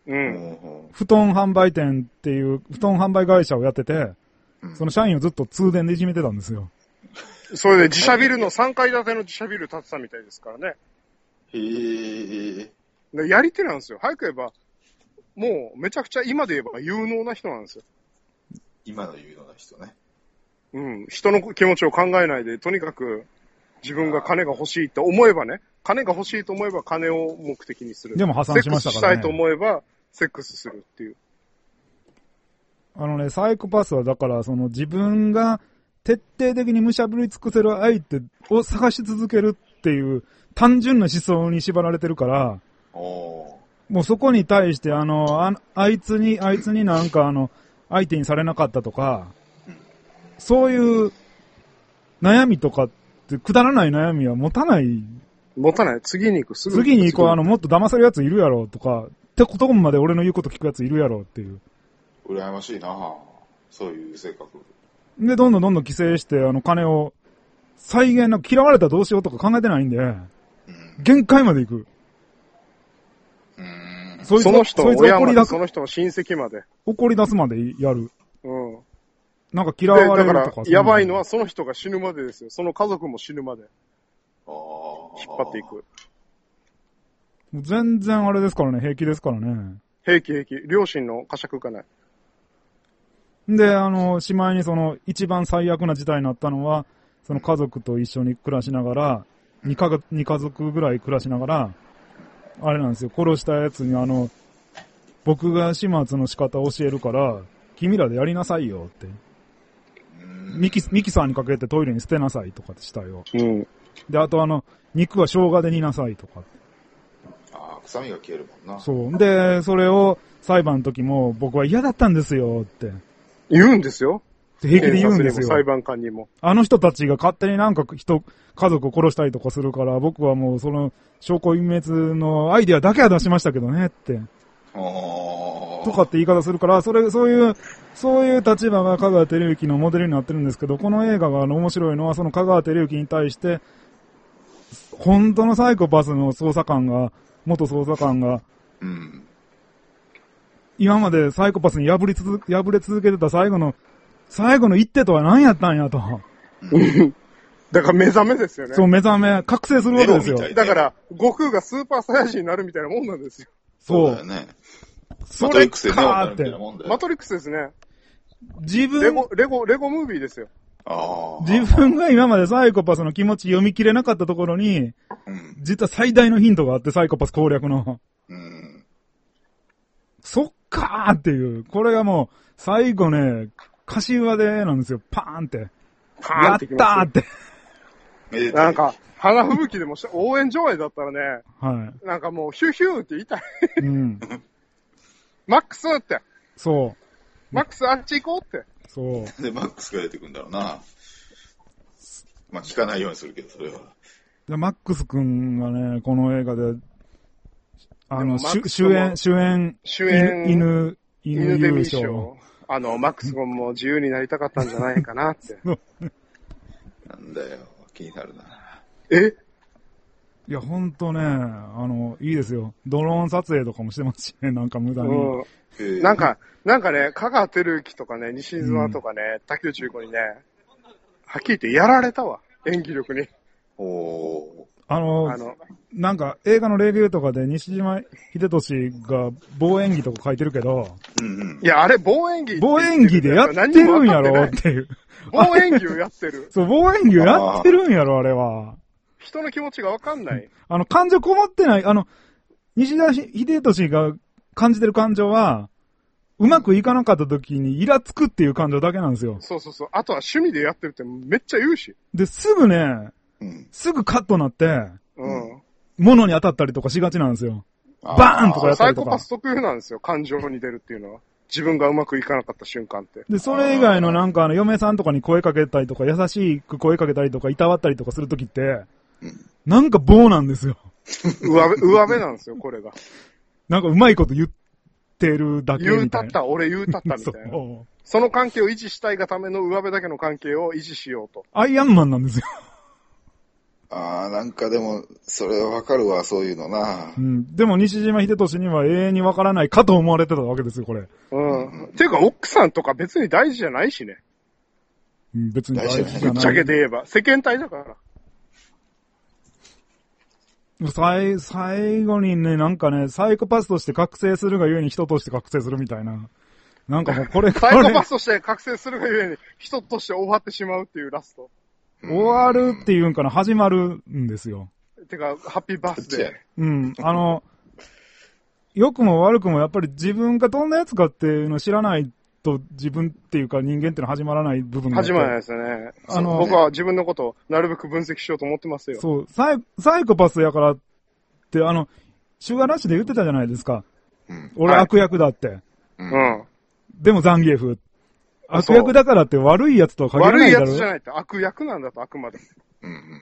うん。 布団販売店っていう、布団販売会社をやってて、その社員をずっと通電でいじめてたんですよ。 それで自社ビルのさんかい建ての自社ビル建てたみたいですからね。 へー。 やり手なんですよ。早く言えば、もうめちゃくちゃ今で言えば有能な人なんですよ。 今の有能な人ね。 うん。人の気持ちを考えないで、とにかく自分が金が欲しいと思えばね、金が欲しいと思えば金を目的にする。 でも破産しましたからね。 セックスしたいと思えばセックスするっていう。 あのね、サイコパスはだからその自分が徹底的にむしゃぶり尽くせる相手を探し続けるっていう単純な思想に縛られてるから、 おもうそこに対してあの、あ、あいつに、あいつになんかあの、相手にされなかったとか、そういう悩みとかってくだらない悩みは持たない。 持たない。次に行く。すぐ次に行こう。あの、もっと騙されるやついるやろとか、ってことまで俺の言うこと聞くやついるやろっていう。 羨ましいなぁ。そういう性格。 で、どんどんどんどん規制して、あの、金を、再現なく嫌われたらどうしようとか考えてないんで、うん、限界まで行く。 うーん。 そいつその人、そいつ怒り出す。その人の親戚まで。 怒り出すまでやる。 うん。 なんか嫌われるとか。だから、 やばいのはその人が死ぬまでですよ。その家族も死ぬまで。 ああ。 引っ張っていく。 もう全然あれですからね、平気ですからね。 平気平気。両親の呵責がない。 で、あの、しまいにその、一番最悪な事態になったのは、その家族と一緒に暮らしながら、二家、二家族ぐらい暮らしながら、あれなんですよ、殺したやつにあの、僕が始末の仕方を教えるから、君らでやりなさいよって。ミキ、ミキサーにかけてトイレに捨てなさいとかってしたよ。 うん。 で、あとあの、肉は生姜で煮なさいとか。 ああ、臭みが消えるもんな。 そう。で、それを裁判の時も僕は嫌だったんですよって。 言うんですよ。 平気で言うんですよ。 裁判官にも。 あの人たちが勝手になんか人、家族を殺したりとかするから、僕はもうその証拠隠滅のアイデアだけは出しましたけどねって。とかって言い方するから、それ、そういう、そういう立場が香川照之のモデルになってるんですけど、この映画があの面白いのは、その香川照之に対して、本当のサイコパスの捜査官が、元捜査官が、 うん、 今までサイコパスに破り続け、破れ続けてた最後の、最後の一手とは何やったんやと。 だから目覚めですよね。 そう、目覚め、覚醒するわけですよ。 だから、悟空がスーパーサイヤ人になるみたいなもんなんですよ。 そう。 そうだよね。 それかーって。 マトリックスですね。 自分、 レゴ、レゴ、レゴムービーですよ。 あ自分が今までサイコパスの気持ち読み切れなかったところに、うん、実は最大のヒントがあって、サイコパス攻略の。 うん、 そっかーっていう。これがもう、最後ね、柏でなんですよ。パーンって。 パーンってやったーって。 なんか、花吹雪でも応援上映だったらね、 はい。 なんかもうヒューヒューって言いたい。 うん。 マックスって。 そう。 マックスあっち行こうって。 そう。 で、マックスが出てくるんだろうな。まあ、聞かないようにするけど、それは。 で、マックス君はね、この映画で、あの、主演、主演、 主演、 犬、犬優勝。 あの、マックス君も自由になりたかったんじゃないかなって。 なんだよ、気になるな。 えいや、ほんとね、あの、いいですよ。ドローン撮影とかもしてますしね、なんか無駄に。 うん、なんか、なんかね、香川照之とかね、西島とかね、うん、竹内結子にね、はっきり言ってやられたわ、演技力に。 おー。 あの、あのなんか映画のレビューとかで西島秀俊が棒演技とか書いてるけど、 うんうん、 いや、あれ棒演技棒演技でやってるんやろっていう。 棒演技をやってる。 そう、棒演技をやってるんやろ、あれは。 人の気持ちがわかんない。 あの、感情こもってない。あの、西田秀俊が感じてる感情は、うまくいかなかった時にイラつくっていう感情だけなんですよ。 そうそうそう。あとは趣味でやってるってめっちゃ言うし。 で、すぐね、うん、すぐカットなって、 うん。 物に当たったりとかしがちなんですよ。バーンとかやったりとか。 サイコパス特有なんですよ。感情に出るっていうのは。自分がうまくいかなかった瞬間って。 で、それ以外のなんかあの、嫁さんとかに声かけたりとか、優しく声かけたりとか、いたわったりとかするときって、うん、なんか棒なんですよ。 上辺、上辺なんですよ、これが。 なんかうまいこと言ってるだけみたいな。 言うたった、俺言うたったみたいな。そ, その関係を維持したいがための上辺だけの関係を維持しようと。 アイアンマンなんですよ。 ああ、なんかでも、それわかるわ、そういうのな。 うん。でも西島秀俊には永遠にわからないかと思われてたわけですよ、これ。 うん。っていうか、奥さんとか別に大事じゃないしね。 うん、別に大事じゃない。 ぶっちゃけで言えば。世間体だから。 最、最後にね、なんかね、サイコパスとして覚醒するがゆえに人として覚醒するみたいな。なんかもうこれサイコパスとして覚醒するがゆえに人として終わってしまうっていうラスト。 終わるっていうんかな、始まるんですよ。 てか、ハッピーバースデー。 うん。あの、良くも悪くもやっぱり自分がどんなやつかっていうのを知らないと自分っていうか人間っていうのは始まらない部分が。 始まらないですよね。あの、僕は自分のことをなるべく分析しようと思ってますよ。 そう。サイ、サイコパスやからって、あの、シュガーラッシュで言ってたじゃないですか。うん、俺悪役だって。 うん。 でもザンギエフ。悪役だからって悪いやつとは限らないだろ。 悪いやつじゃないって悪役なんだと、あくまで。 うんうんうん、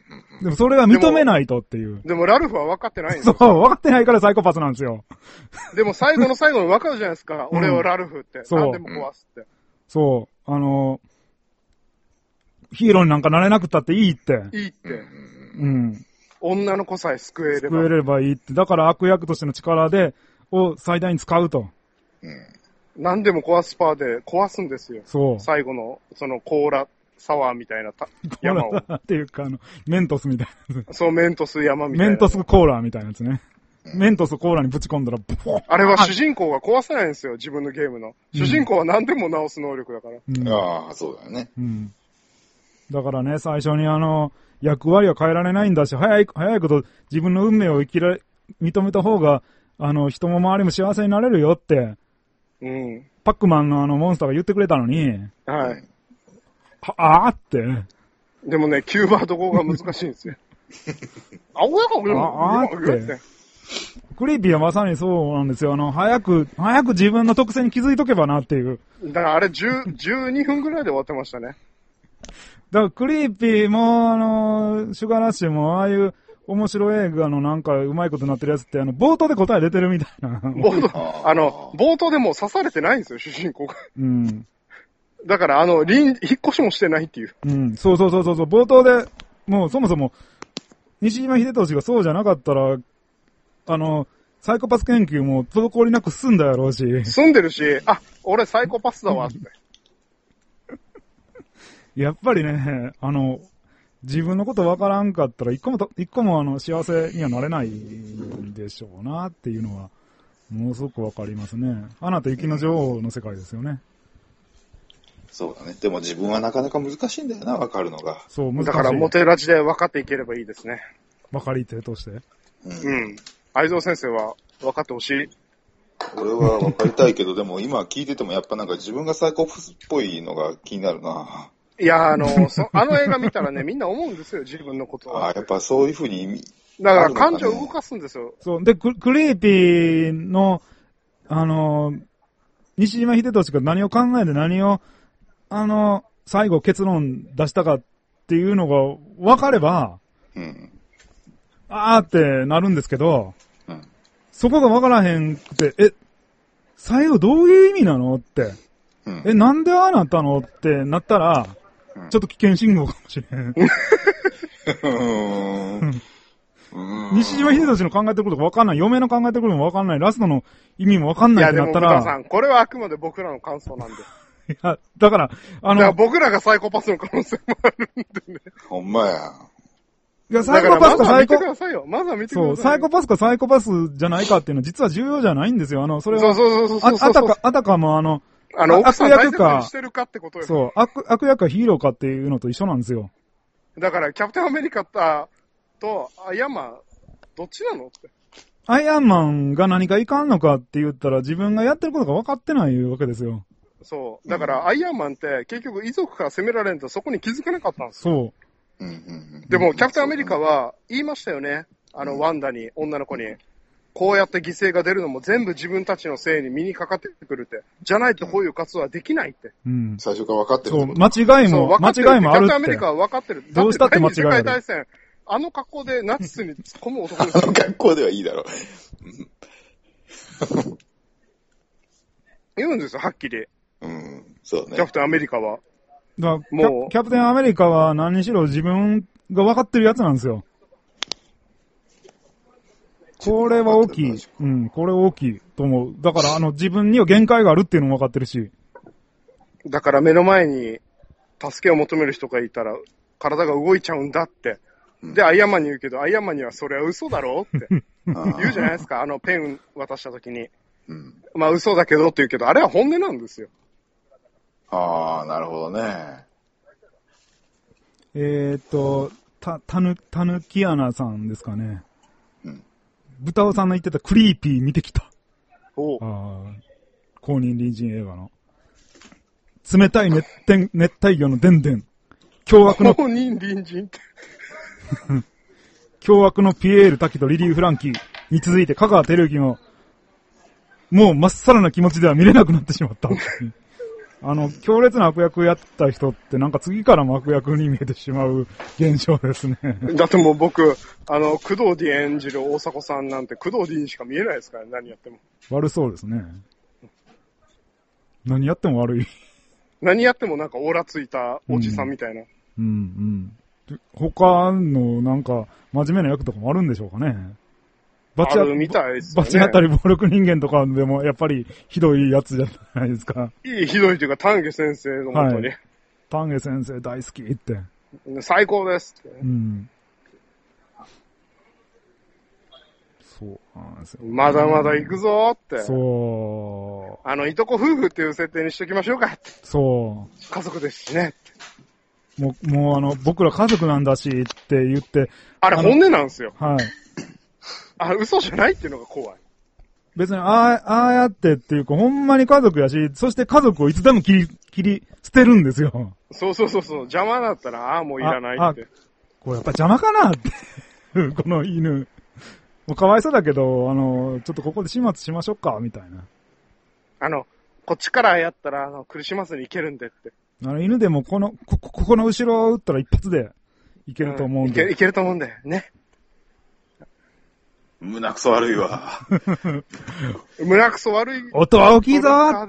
でもそれは認めないとっていう。 でも、でもラルフは分かってないんですよ。そう、分かってないからサイコパスなんですよ。 でも最後の最後に分かるじゃないですか。うん、俺はラルフって。そう。何でも壊すって。 そう。あの、ヒーローになんかなれなくったっていいって。 いいって。 うん。 女の子さえ救えれば。 救えればいいって。だから悪役としての力で、を最大に使うと。 うん。何でも壊すパーで壊すんですよ。 そう。 最後の、そのコーラ、サワーみたいな山を。 っていうか、あの、メントスみたいなやつ。 そう、メントス山みたいな。 メントスコーラみたいなやつね。メントスコーラにぶち込んだら、 あれは主人公が壊せないんですよ、自分のゲームの。主人公は何でも直す能力だから。 うん、ああ、そうだよね。 うん。だからね、最初にあの、役割は変えられないんだし、早い、早いこと自分の運命を生きら、認めた方が、あの、人も周りも幸せになれるよって。 うん。 パックマンのあのモンスターが言ってくれたのに。 はい。 は、あーって。 でもね、キューバード語が難しいんですよ。あおやかあ、あーって。クリーピーはまさにそうなんですよ。あの、早く、早く自分の特性に気づいとけばなっていう。 だからあれじゅう、じゅうにふんぐらいで終わってましたね。 だからクリーピーも、あの、シュガーラッシュも、ああいう面白い映画のなんかうまいことになってるやつって、あの、冒頭で答え出てるみたいな。 冒頭、あの、冒頭でもう刺されてないんですよ、主人公が。 うん。 だから、あの、臨、引っ越しもしてないっていう。 うん。そうそうそうそう、冒頭で、もうそもそも、西島秀俊がそうじゃなかったら、あの、サイコパス研究も滞りなく進んだやろうし。 進んでるし、あ、俺サイコパスだわって。 やっぱりね、あの、自分のこと分からんかったら、一個もと、一個もあの、幸せにはなれないんでしょうなっていうのは、ものすごく分かりますね。アナと雪の女王の世界ですよね。 そうだね。でも自分はなかなか難しいんだよな、分かるのが。 そう、難しい。 だからモテラジで分かっていければいいですね。 分かり手として。 うん。うん。愛蔵先生は分かってほしい。 俺は分かりたいけど、でも今聞いててもやっぱなんか自分がサイコパスっぽいのが気になるな。 いや、あの、そあの映画見たらね、みんな思うんですよ、自分のことは。 ああ、やっぱそういうふうに。 だから感情を動かすんですよ。 そう。で、ク、クリーピーの、あの、西島秀俊が何を考えて何を、あの、最後結論出したかっていうのが分かれば、うん、あーってなるんですけど、うん、そこが分からへんくて、え、最後どういう意味なのって、うん、え、なんでああなったのってなったら、うん、ちょっと危険信号かもしれん。西島秀俊の考えてることが分かんない。嫁の考えてることも分かんない。ラストの意味も分かんないってなったら。 いやでも、さん、これはあくまで僕らの感想なんで。 いや、だから、あの。 だから僕らがサイコパスの可能性もあるんでね。 ほんまや。 いや、サイコパスかサイコ、 まずは見てくださいよ。まずは見てくださいよ。 そう、サイコパスかサイコパスじゃないかっていうのは実は重要じゃないんですよ。あの、それは。 そうそうそうそうそう。 あたか、あたかもあの、 あの、悪役か、してるかってことよ。 そう、悪、悪役かヒーローかっていうのと一緒なんですよ。 だから、キャプテンアメリカと、アイアンマン、どっちなのって。 アイアンマンが何かいかんのかって言ったら自分がやってることが分かってないわけですよ。 そう。だから、アイアンマンって結局遺族から責められんとそこに気づかなかったんですよ。 そう。でも、キャプテンアメリカは言いましたよね。あの、ワンダに、女の子に。こうやって犠牲が出るのも全部自分たちのせいに身にかかってくるって。じゃないとこういう活動はできないって。 うん。 最初から分かってるってそう、間違いも、間違いもあるって。 キャプテンアメリカは分かってる。 どうしたって間違いある。 世界大戦、あの格好でナチスに突っ込む男ですよ。 あの格好ではいいだろう。 言うんですよ、はっきり。 うん、そうね。 キャプテンアメリカは。 だからもうキャプテンアメリカは何にしろ自分が分かってるやつなんですよ。 これは大きい。うん、これ大きいと思う。だから、あの、自分には限界があるっていうのも分かってるし。 だから目の前に助けを求める人がいたら、体が動いちゃうんだって。で、アイアンマンに言うけど、アイアンマンにはそれは嘘だろって言うじゃないですか。あのペン渡した時に。うん、まあ嘘だけどって言うけど、あれは本音なんですよ。 ああ、なるほどね。 えーっと、た、たぬ、たぬきアナさんですかね。うん。豚尾さんの言ってたクリーピー見てきた。 おう。 ああ、公認隣人映画の。冷たい熱天、熱帯魚のでんでん。凶悪の。 公認隣人って。 凶悪のピエール滝とリリー・フランキーに続いて香川照之も、もうまっさらな気持ちでは見れなくなってしまった。あの、強烈な悪役やった人ってなんか次からも悪役に見えてしまう現象ですね。 だってもう僕、あの、工藤 D 演じる大迫さんなんて工藤 D にしか見えないですから、ね、何やっても。 悪そうですね。何やっても悪い。 何やってもなんかオーラついたおじさんみたいな。 うん、うん、うん。他のなんか真面目な役とかもあるんでしょうかね。 バチあるみたいですね。 バチ当たり暴力人間とかでもやっぱりひどいやつじゃないですか。 いい、ひどいというか、丹下先生のもとに。はい、 丹下先生大好きって。 最高ですって。 うん。そうなんですよ。 まだまだ行くぞって。 そう。 あの、いとこ夫婦っていう設定にしときましょうかって。 そう。 家族ですしね。 もう、もうあの、僕ら家族なんだしって言って。 あれ本音なんですよ。 はい。 あ、嘘じゃないっていうのが怖い。 別に、ああ、ああやってっていうか、ほんまに家族やし、そして家族をいつでも切り、切り捨てるんですよ。 そうそうそうそう、邪魔だったら、ああ、もういらないって。 これやっぱ邪魔かなって。この犬。もうかわいそうだけど、あの、ちょっとここで始末しましょうか、みたいな。 あの、こっちからやったら、あの、クリスマスに行けるんでって。 あの、犬でもこの、こ、ここの後ろを打ったら一発でいけると思うんで。 うん、いけ、いけると思うんだよ。ね。 胸くそ悪いわ。 胸くそ悪い。 音は大きいぞーって。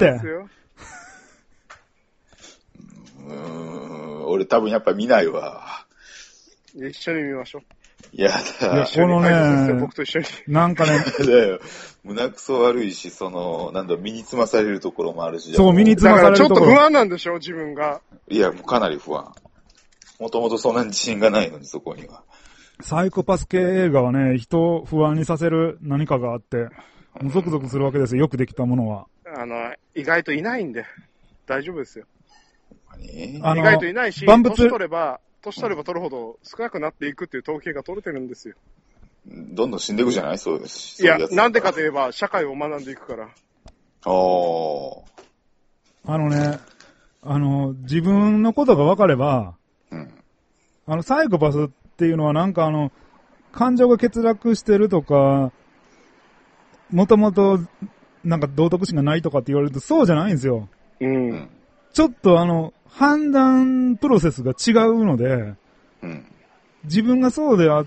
うーん、俺多分やっぱ見ないわ。 一緒に見ましょう。 いやだ。 いや、このね、 僕と一緒に。 なんかね。 胸くそ悪いし、その、なんだ、身につまされるところもあるし。 そう、身につまされるところ。だからちょっと不安なんでしょ、自分が。 いや、もうかなり不安。もともとそんなに自信がないのに、そこには。 サイコパス系映画はね、人を不安にさせる何かがあって、もうゾクゾクするわけですよ、よくできたものは。 あの、意外といないんで、大丈夫ですよ。 意外といないし、年取れば、年取れば取るほど少なくなっていくっていう統計が取れてるんですよ。 どんどん死んでいくじゃないそうです。 いや、なんでかといえば、社会を学んでいくから。ああ。 あのね、あの、自分のことが分かれば、うん、あの、サイコパスっていうのはなんかあの、感情が欠落してるとか、もともと、なんか道徳心がないとかって言われるとそうじゃないんですよ。 うん。 ちょっとあの、判断プロセスが違うので、うん、自分がそうであって、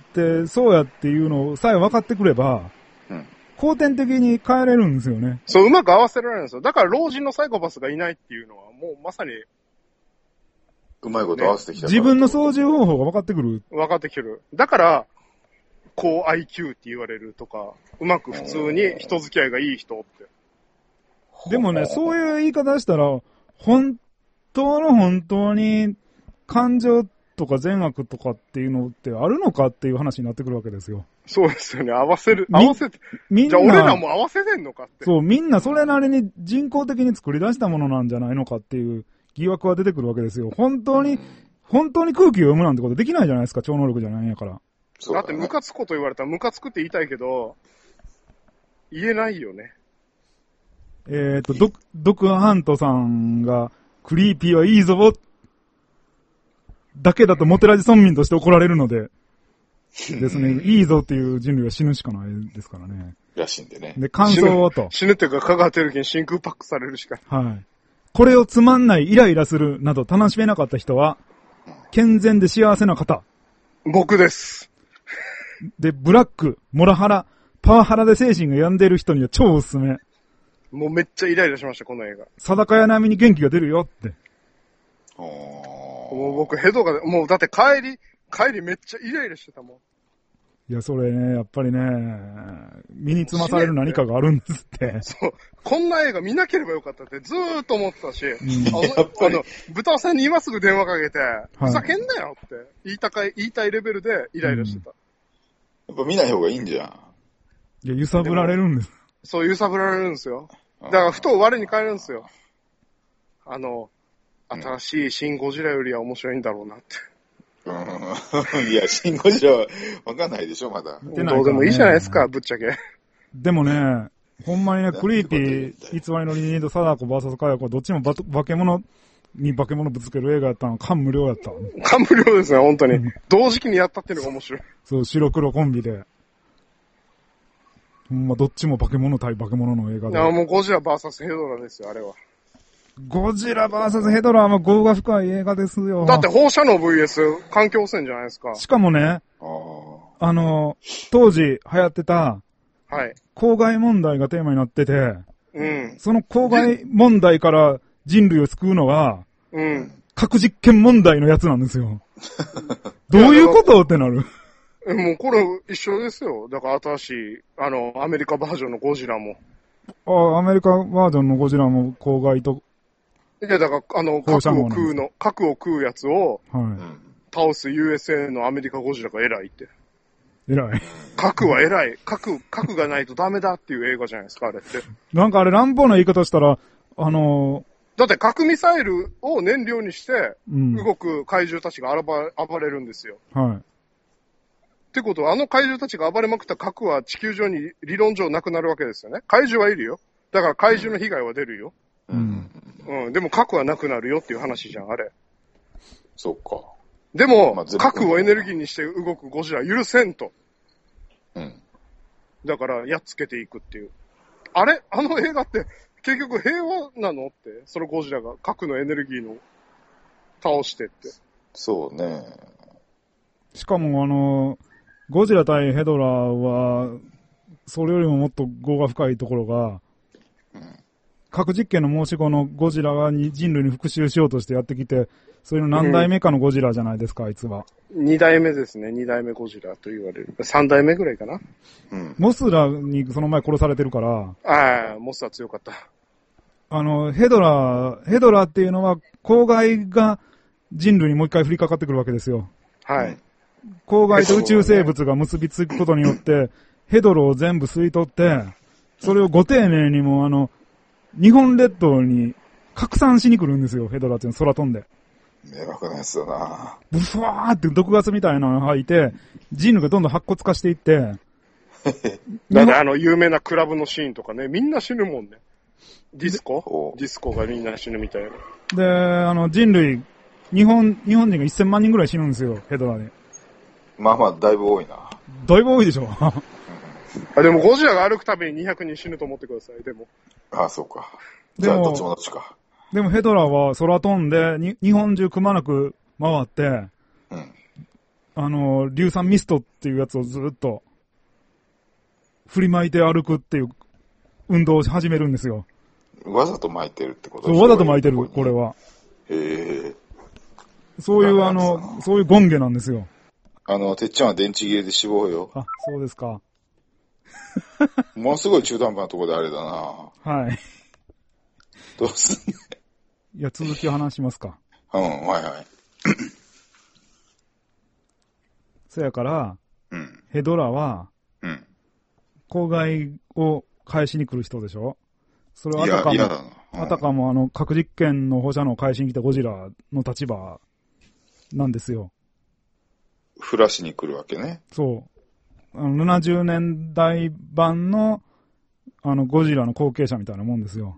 そうやっていうのをさえ分かってくれば、うん、後天的に変えれるんですよね。 そう、うまく合わせられるんですよ。だから老人のサイコパスがいないっていうのは、もうまさに、 うまいこと合わせてきた、 ね。自分の操縦方法が分かってくる。 分かってきてる。だから、高 アイキュー って言われるとか、うまく普通に人付き合いがいい人って。 でもね、そういう言い方したら、本当の本当に感情とか善悪とかっていうのってあるのかっていう話になってくるわけですよ。 そうですよね。合わせる、合わせて。みんな、じゃあ俺らも合わせてんのかって。 そう、みんなそれなりに人工的に作り出したものなんじゃないのかっていう疑惑は出てくるわけですよ。本当に、本当に空気を読むなんてことできないじゃないですか、超能力じゃないんやから。 だってムカつくこと言われたらムカつくって言いたいけど、言えないよね。 えっと、ドク、ドクハントさんが、クリーピーはいいぞだけだとモテラジ村民として怒られるので、ですね、いいぞっていう人類は死ぬしかないですからね。 らしいんでね。 で、感想をと。 死ぬ、死ぬっていうか、香川照之に真空パックされるしか。 はい。これをつまんない、イライラするなど楽しめなかった人は、健全で幸せな方。 僕です。 で、ブラック、モラハラ、パワハラで精神が病んでる人には超おすすめ。 もうめっちゃイライラしました、この映画。 貞屋並みに元気が出るよって。 もう僕ヘドが、もうだって帰り、帰りめっちゃイライラしてたもん。 いや、それね、やっぱりね、身につまされる何かがあるんですって。 そう。こんな映画見なければよかったってずーっと思ってたし、うん、あの、あの、豚さんに今すぐ電話かけて、ふざけんなよって言いたかい、言いたいレベルでイライラしてた。 うん、やっぱ見ない方がいいんじゃん。 いや、揺さぶられるんです。 そう、揺さぶられるんですよ。だから、ふと我に返るんですよ。あの、新しいシン・ゴジラよりは面白いんだろうなって。 うん、いや、シン・ゴジラはわかんないでしょ、まだ。 ね、どうでもいいじゃないですか、ぶっちゃけ。 でもね、ほんまにね、クリーピー、偽りのリニード、貞子 ブイエス カヤコ、どっちも化け物に化け物ぶつける映画やったの、感無量やった。 感無量ですね、本当に。同時期にやったっていうのが面白い。 そう、白黒コンビで。ほんま、どっちも化け物対化け物の映画で。 いや、もうゴジラ ブイエス ヘドラですよ、あれは。 ゴジラ ブイエス ヘドラはもう業が深い映画ですよ。 だって放射能 ブイエス 環境汚染じゃないですか。 しかもね、ああの、当時流行ってた、 はい。 公害問題がテーマになってて、 うん。 その公害問題から人類を救うのが、 うん。 核実験問題のやつなんですよ。どういうことってなる。 え、もうこれ一緒ですよ。だから新しい、あの、アメリカバージョンのゴジラも。 ああ、アメリカバージョンのゴジラも公害と。 いや、だから、あの、核を食うの、核を食うやつを、はい。倒す ユーエスエー のアメリカゴジラが偉いって。 偉い。 核は偉い。核、核がないとダメだっていう映画じゃないですか、あれって。 なんかあれ乱暴な言い方したら、あのー、だって核ミサイルを燃料にして、動く怪獣たちが暴暴れるんですよ。 はい。 ってことは、あの怪獣たちが暴れまくった核は地球上に理論上なくなるわけですよね。怪獣はいるよ。だから怪獣の被害は出るよ。うん。うん。でも核はなくなるよっていう話じゃん、あれ。 そっか。 でも、まあ、核をエネルギーにして動くゴジラ許せんと。 うん。 だから、やっつけていくっていう。あれあの映画って、結局平和なのって、そのゴジラが核のエネルギーの倒してって。 そうね。 しかもあの、ゴジラ対ヘドラは、それよりももっと業が深いところが、うん、核実験の申し子のゴジラが人類に復讐しようとしてやってきて、それの何代目かのゴジラじゃないですか、うん、あいつは。 二代目ですね、二代目ゴジラと言われる。三代目ぐらいかな。 うん、モスラにその前殺されてるから。 ああ、モスラ強かった。 あの、ヘドラ、ヘドラっていうのは、公害が人類にもう一回降りかかってくるわけですよ。 はい。 公害と宇宙生物が結びつくことによって、ヘドロを全部吸い取って、それをご丁寧にもあの、日本列島に拡散しに来るんですよ、ヘドラっていうの空飛んで。 迷惑なやつだな。 ブフワーって毒ガスみたいなのを吐いて、人類がどんどん白骨化していって。 だってあの有名なクラブのシーンとかね、みんな死ぬもんね。ディスコディスコがみんな死ぬみたいな。 で、あの人類、日本、日本人がせんまんにんぐらい死ぬんですよ、ヘドラで。 まあまあ、だいぶ多いな。 だいぶ多いでしょ。 あ、でもゴジラが歩くたびににひゃくにん死ぬと思ってください、でも。 ああ、そうか。じゃあ、どっちもどっちか。 でもヘドラは空飛んで、に日本中くまなく回って、うん、あの、硫酸ミストっていうやつをずっと、振りまいて歩くっていう運動を始めるんですよ。 わざと巻いてるってことそう、わざと巻いてる、これは。 へえ。 そういう、あの、そういうゴンゲなんですよ。 あの、てっちゃんは電池切れで死亡よ。 あ、そうですか。 ものすごい中途半端なところであれだな。 はい。 どうすんね。 いや、続きを話しますか。 うん、はいはい。 そやから、 うん、 ヘドラは、 うん、 公害を返しに来る人でしょ。それはあたかも、 いや、だな。 うん、あたかもあの、核実験の放射能を返しに来たゴジラの立場なんですよ。 降らしに来るわけね。 そう。あの、ななじゅうねんだい版の、あの、ゴジラの後継者みたいなもんですよ。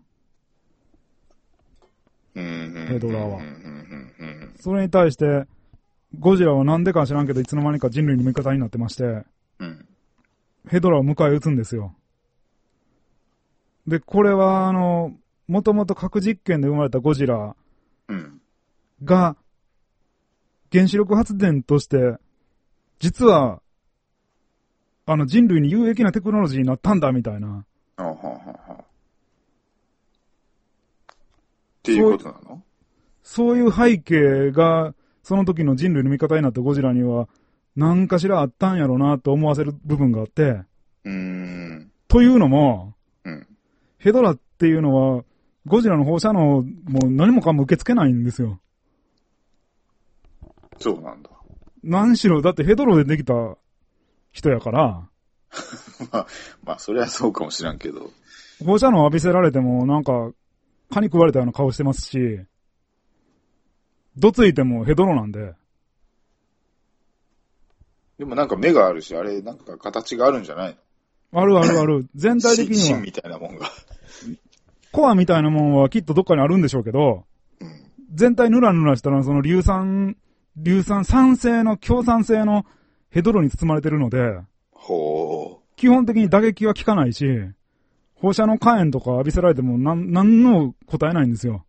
ヘドラは。それに対して、ゴジラはなんでか知らんけど、いつの間にか人類の味方になってまして、 うん、 ヘドラを迎え撃つんですよ。で、これは、あの、もともと核実験で生まれたゴジラが、原子力発電として、実は、あの人類に有益なテクノロジーになったんだみたいな。 あはははっていうことなの？ そう、そういう背景が、その時の人類の味方になったゴジラには、 何かしらあったんやろうなと思わせる部分があって、 うーん。 というのも、 うん。 ヘドラっていうのは、ゴジラの放射能もう何もかも受け付けないんですよ。 そうなんだ。 何しろ、だってヘドロでできた人やから。 まあ、まあ、それはそうかもしらんけど。 放射能浴びせられても、なんか、蚊に食われたような顔してますし、どついてもヘドロなんで。 でもなんか目があるし、あれ、なんか形があるんじゃないの？あるあるある。全体的には。 芯みたいなもんが。 コアみたいなもんはきっとどっかにあるんでしょうけど、うん、全体ヌラヌラしたらその硫酸、硫酸酸性の強酸性のヘドロに包まれてるので、 ほう。 基本的に打撃は効かないし、放射能火炎とか浴びせられてもなん、なんの答えないんですよ。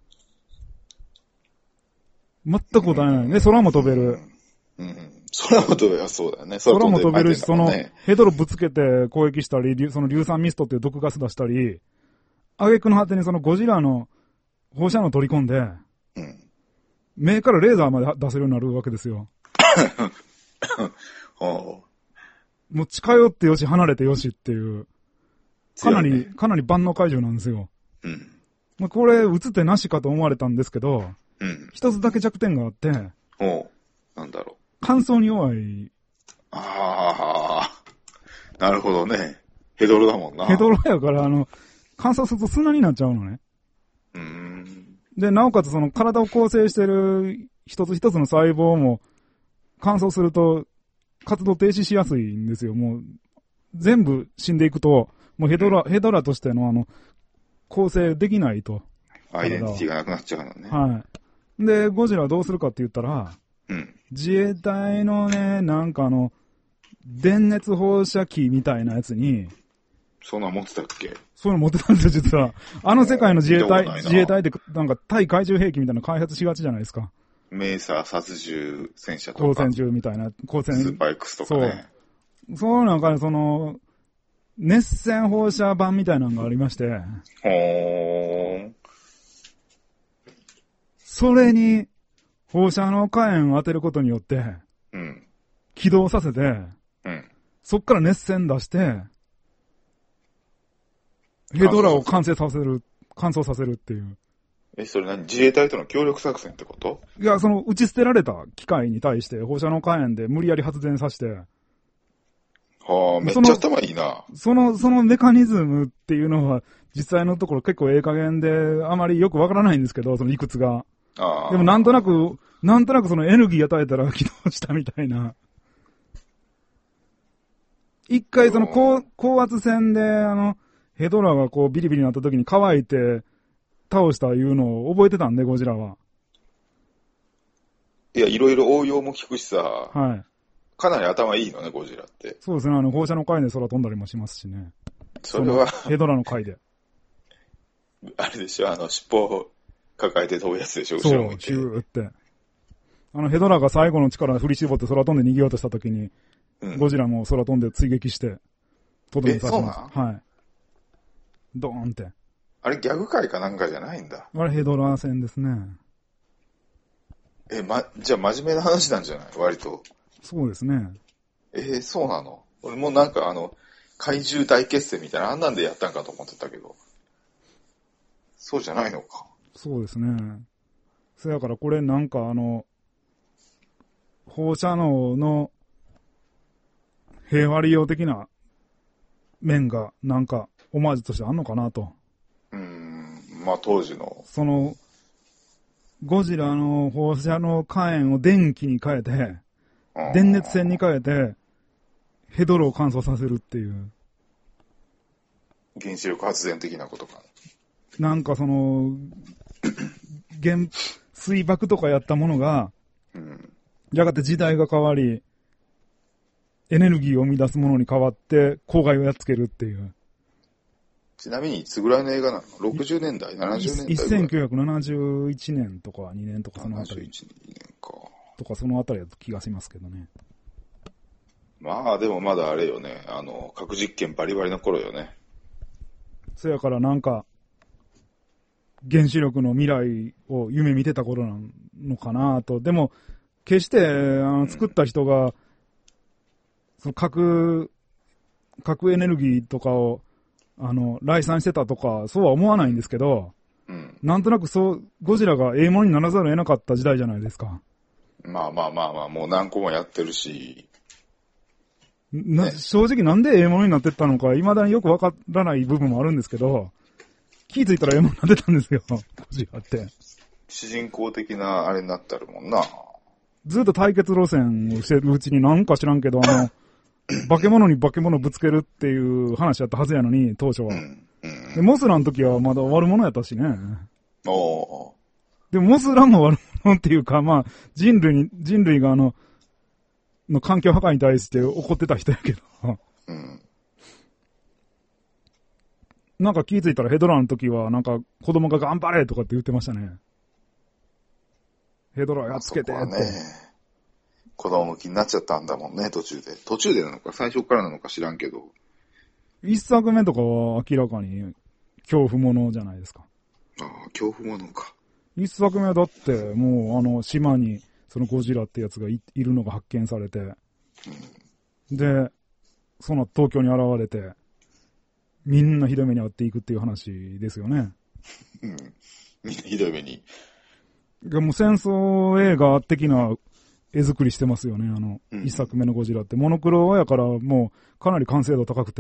全く答えない。ね、空も飛べる。 うん。うん、空も飛べる、そうだよね。 空も飛べるし、その、ヘドロぶつけて攻撃したり、その硫酸ミストっていう毒ガス出したり、挙句の果てにそのゴジラの放射能を取り込んで、うん、目からレーザーまで出せるようになるわけですよ。もう近寄ってよし、離れてよしっていう、かなり、ね、かなり万能怪獣なんですよ。うん、まあ、これ、映ってなしかと思われたんですけど、うん、一つだけ弱点があって、 おう、なんだろう。 乾燥に弱い。 ああ、なるほどね。ヘドロだもんな。 ヘドロやから、あの、乾燥すると砂になっちゃうのね。 うーん。 で、なおかつその体を構成している一つ一つの細胞も乾燥すると活動停止しやすいんですよ。もう全部死んでいくと、もうヘドラ、ヘドラとしてのあの、構成できないと。 アイデンティティがなくなっちゃうのね。 はい。で、ゴジラはどうするかって言ったら、うん、自衛隊のね、なんかあの、電熱放射器みたいなやつに、 そんな持ってたっけ？ そういうの持ってたんですよ、実は。あの世界の自衛隊、自衛隊ってなんか対怪獣兵器みたいなの開発しがちじゃないですか。 メーサー殺獣戦車とか。 光線銃みたいな、光線。 スーパー X とかね。 そう。そうなんかね、その、熱線放射板みたいなのがありまして。 ほー。 それに、放射能火炎を当てることによって、うん。起動させて、うん。そっから熱線出して、ヘドラを完成させる、乾燥させるっていう。 え、それ何？自衛隊との協力作戦ってこと？ いや、その、打ち捨てられた機械に対して放射能火炎で無理やり発電させて。 はあ、めっちゃ頭いいな。 その、そのメカニズムっていうのは、実際のところ結構ええ加減で、あまりよくわからないんですけど、その理屈が。ああ。でもなんとなく、なんとなくそのエネルギー与えたら起動したみたいな。一回その高、高圧線で、あの、ヘドラがこうビリビリになった時に乾いて倒したいうのを覚えてたんで、ゴジラは。 いや、いろいろ応用も聞くしさ。 はい。 かなり頭いいのね、ゴジラって。 そうですね、あの、放射能回で空飛んだりもしますしね。 それは。 ヘドラの回で。 あれでしょ、あの、尻尾を抱えて飛ぶやつでしょ、 後ろ向いて。そう、シューって。あの、ヘドラが最後の力振り絞って空飛んで逃げようとした時に、うん、ゴジラも空飛んで追撃して、とどめさせます。 え、そうなん？ はい。ドーンって。 あれギャグ界かなんかじゃないんだ。 あれヘドラー戦ですね。 え、ま、じゃあ真面目な話なんじゃない？割と。 そうですね。 えー、そうなの？俺もなんかあの、怪獣大決戦みたいなあんなんでやったんかと思ってたけど。そうじゃないのか。 そうですね。そやからこれなんかあの、放射能の平和利用的な面がなんかオマージュとしてあんのかなと。 うーん、まあ当時の。 その、ゴジラの放射能火炎を電気に変えて、電熱線に変えて、ヘドロを乾燥させるっていう。 原子力発電的なことか。 なんかその、原、水爆とかやったものが、うん、やがて時代が変わり、エネルギーを生み出すものに変わって、公害をやっつけるっていう。 ちなみにいつぐらいの映画なの？ ろくじゅう 年代 ?ななじゅう 年代せんきゅうひゃくななじゅういちねんとかにねんとかそのあたり。ななじゅういちねんか。とかそのあたりだと気がしますけどね。 まあでもまだあれよね。あの、核実験バリバリの頃よね。 そやからなんか、原子力の未来を夢見てた頃なのかなと。でも、決して、あの、作った人がその核、核エネルギーとかを、あの、来産してたとか、そうは思わないんですけど、うん、なんとなくそう、ゴジラがええものにならざるを得なかった時代じゃないですか。 まあまあまあまあ、もう何個もやってるし。 なね、正直なんでええものになってったのか、未だによくわからない部分もあるんですけど、気づいたらええものになってたんですよ、ゴジラって。 主人公的なあれになってるもんな。 ずっと対決路線をしてるうちになんか知らんけど、あの、化け物に化け物ぶつけるっていう話やったはずやのに、当初は。うんうん、でモスラの時はまだ悪者やったしね。おー。でもモスラも悪者っていうか、まあ、人類に、人類があの、の環境破壊に対して怒ってた人やけど。うん、なんか気づいたらヘドラの時はなんか子供が頑張れとかって言ってましたね。ヘドラやっつけてって。ね、 子供向きになっちゃったんだもんね、途中で。途中でなのか最初からなのか知らんけど。 一作目とかは明らかに恐怖ものじゃないですか。 ああ、恐怖ものか。 一作目はだってもうあの島にそのゴジラってやつが い, いるのが発見されて、うん、で、その東京に現れて、みんなひどい目に遭っていくっていう話ですよね。 うん。みんなひどい目に。 もう戦争映画的な絵作りしてますよね、あの、うん、一作目のゴジラって。モノクロやからもうかなり完成度高くて、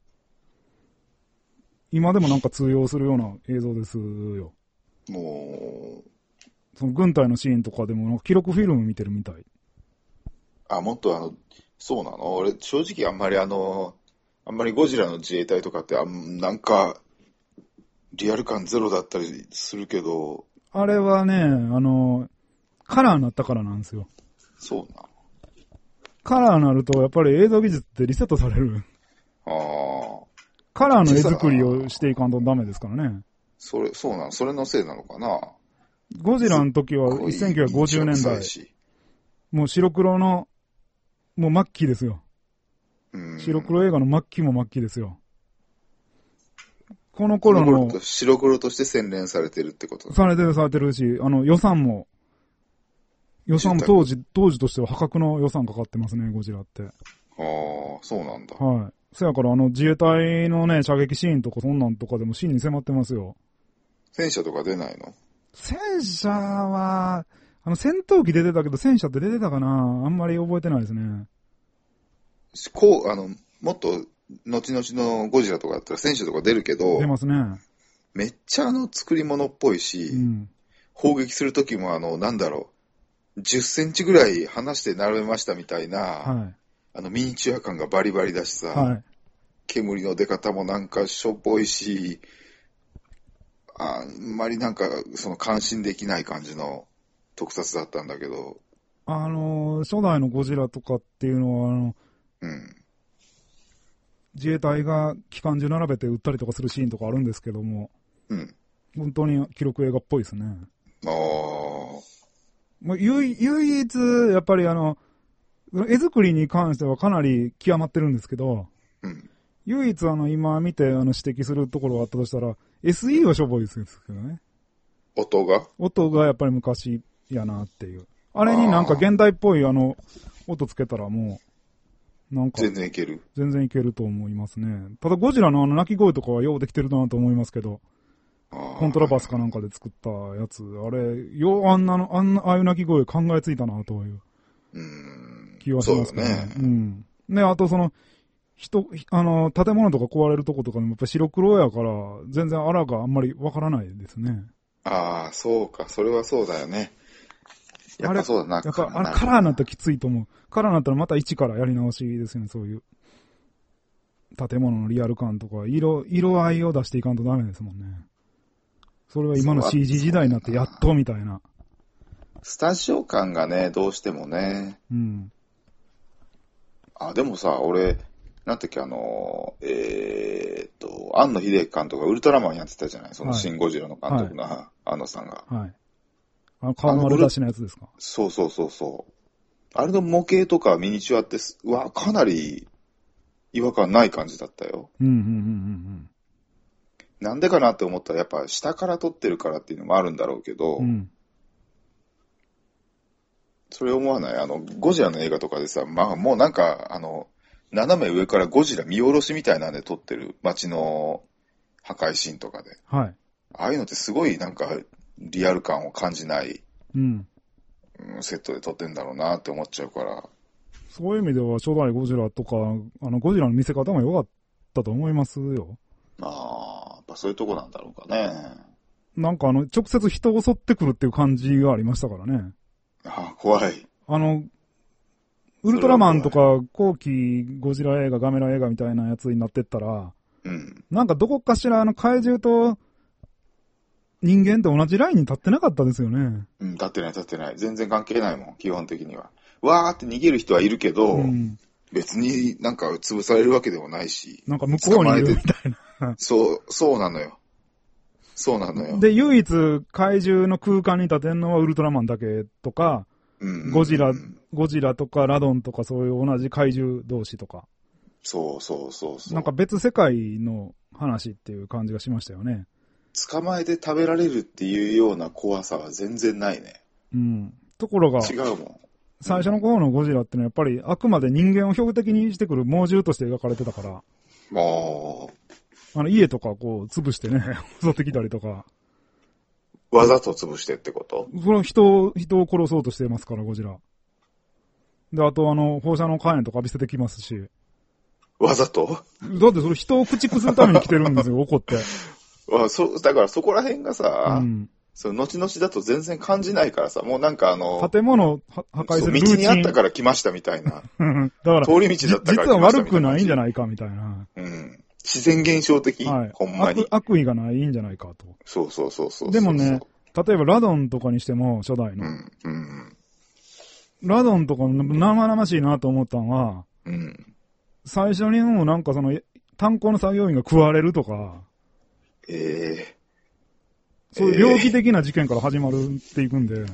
今でもなんか通用するような映像ですよ。もう、その軍隊のシーンとかでもなんか記録フィルム見てるみたい。 あ、もっとあの、そうなの？俺正直あんまりあの、あんまりゴジラの自衛隊とかってあんなんかリアル感ゼロだったりするけど。 あれはね、あの、カラーになったからなんですよ。 そうなの？ カラーになるとやっぱり映像技術ってリセットされる。ああ。カラーの絵作りをしていかんとダメですからね。 それ、そうなの？それのせいなのかな？ ゴジラの時はせんきゅうひゃくごじゅうねんだい。もう白黒の、もう末期ですよ。白黒映画の末期も末期ですよ。この頃の。 白黒として洗練されてるってこと？ されてるされてるし、あの予算も、予算も当時、当時としては破格の予算かかってますね、ゴジラって。ああ、 そうなんだ。 はい。そやからあの自衛隊のね、射撃シーンとかそんなんとかでもシーンに迫ってますよ。 戦車とか出ないの？ 戦車は、あの戦闘機出てたけど戦車って出てたかな？あんまり覚えてないですね。 こう、あの、もっと、後々のゴジラとかだったら戦車とか出るけど、 出ますね。 めっちゃあの作り物っぽいし、うん、砲撃するときもあの、なんだろう、じゅっセンチぐらい離して並べましたみたいな、はい、あのミニチュア感がバリバリだしさ、はい、煙の出方もなんかしょっぽいし、あんまりなんかその感心できない感じの特撮だったんだけど。 あの、初代のゴジラとかっていうのは、あの、うん、自衛隊が機関銃並べて撃ったりとかするシーンとかあるんですけども、うん、本当に記録映画っぽいですね。ああ。もう唯、唯一、やっぱりあの、絵作りに関してはかなり極まってるんですけど、うん、唯一あの、今見てあの指摘するところがあったとしたら、エスイー はしょぼいですけどね。 音が音がやっぱり昔やなっていう。あれになんか現代っぽいあの、音つけたらもう、なんか全然いける全然いけると思いますね。ただゴジラのあの鳴き声とかはようできてるなと思いますけど、コントラバスかなんかで作ったやつ、あれ、ようあんなの、あんな、ああいう鳴き声考えついたなという気はしますけどね。うん。ね、あとその、人、あの、建物とか壊れるとことかでもやっぱ白黒やから、全然あらがあんまりわからないですね。 ああ、そうか、それはそうだよね。やっぱそうだな。 やっぱ、あれカラーになったらきついと思う。カラーになったらまた一からやり直しですよね、そういう。建物のリアル感とか、色、色合いを出していかんとダメですもんね。それは今の シージー 時代になってやっとみたいな。 スタジオ感がね、どうしてもね。うん。あ、でもさ、俺、なんてっけ、あの、えー、っと、庵野秀明監督がウルトラマンやってたじゃない、そのシン・ゴジラの監督の、はい、庵野さんが。はい。 あの顔丸出しのやつですか？ そうそうそうそう。あれの模型とかミニチュアって、うわ、かなり違和感ない感じだったよ。うんうんうんうんうん。なんでかなって思ったら、やっぱ下から撮ってるからっていうのもあるんだろうけど、うん、それ思わない？あの、ゴジラの映画とかでさ、まあもうなんか、あの、 斜め上からゴジラ見下ろしみたいなんで撮ってる街の破壊シーンとかで。 はい。 ああいうのってすごいなんかリアル感を感じない、うん、セットで撮ってんだろうなって思っちゃうから。 そういう意味では初代ゴジラとか、あのゴジラの見せ方も良かったと思いますよ。 ああ、やっぱそういうとこなんだろうかね。 なんかあの、直接人を襲ってくるっていう感じがありましたからね。 ああ、怖い。 あの、ウルトラマンとか後期ゴジラ映画、ガメラ映画みたいなやつになってったら、うん、なんかどこかしらあの怪獣と人間と同じラインに立ってなかったですよね。 うん、立ってない立ってない。全然関係ないもん、基本的には。わーって逃げる人はいるけど、うん、別になんか潰されるわけでもないし。 なんか向こうにいるみたいな。 そう、そうなのよ。そうなのよ。 で、唯一怪獣の空間に立てるのはウルトラマンだけとか、うんうんうん、ゴジラ、ゴジラとかラドンとかそういう同じ怪獣同士とか。 そうそうそうそう。 なんか別世界の話っていう感じがしましたよね。 捕まえて食べられるっていうような怖さは全然ないね。 うん。ところが、 違うもん。 最初の頃のゴジラってのはやっぱりあくまで人間を標的にしてくる猛獣として描かれてたから。ああ。あの家とかこう潰してね、襲ってきたりとか。 わざと潰してってこと？ その人を、人を殺そうとしてますから、ゴジラ。で、あとあの、放射能火炎とか浴びせてきますし。 わざと？ だってそれ人を駆逐するために来てるんですよ、怒って。 あそだからそこら辺がさ、うん、その後々だと全然感じないからさ、もうなんかあの、 建物を破壊するルーチン。 道にあったから来ましたみたいな。だから通り道だったから来ましたみたいな。 実は悪くないんじゃないかみたいな。 うん。自然現象的、はい、ほんまに悪。悪意がないんじゃないかと。 そうそうそうそうそう。 でもね、例えばラドンとかにしても、初代の。うんうん、ラドンとか生々しいなと思ったのは、うん、最初にもうなんかその、炭鉱の作業員が食われるとか、えー、そういう猟奇的な事件から始まるっていくんで、えー、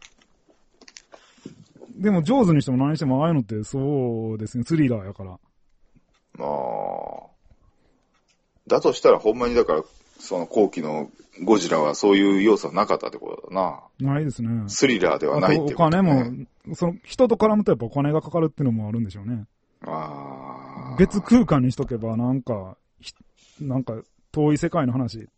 でも上手にしても何してもああいうのってそうですね、スリラーやから。 まあ、だとしたらほんまにだから、その後期のゴジラはそういう要素はなかったってことだな。 ないですね。 スリラーではないってことだね。 お金も、その人と絡むとやっぱお金がかかるっていうのもあるんでしょうね。ああ。別空間にしとけばなんか、なんか遠い世界の話って。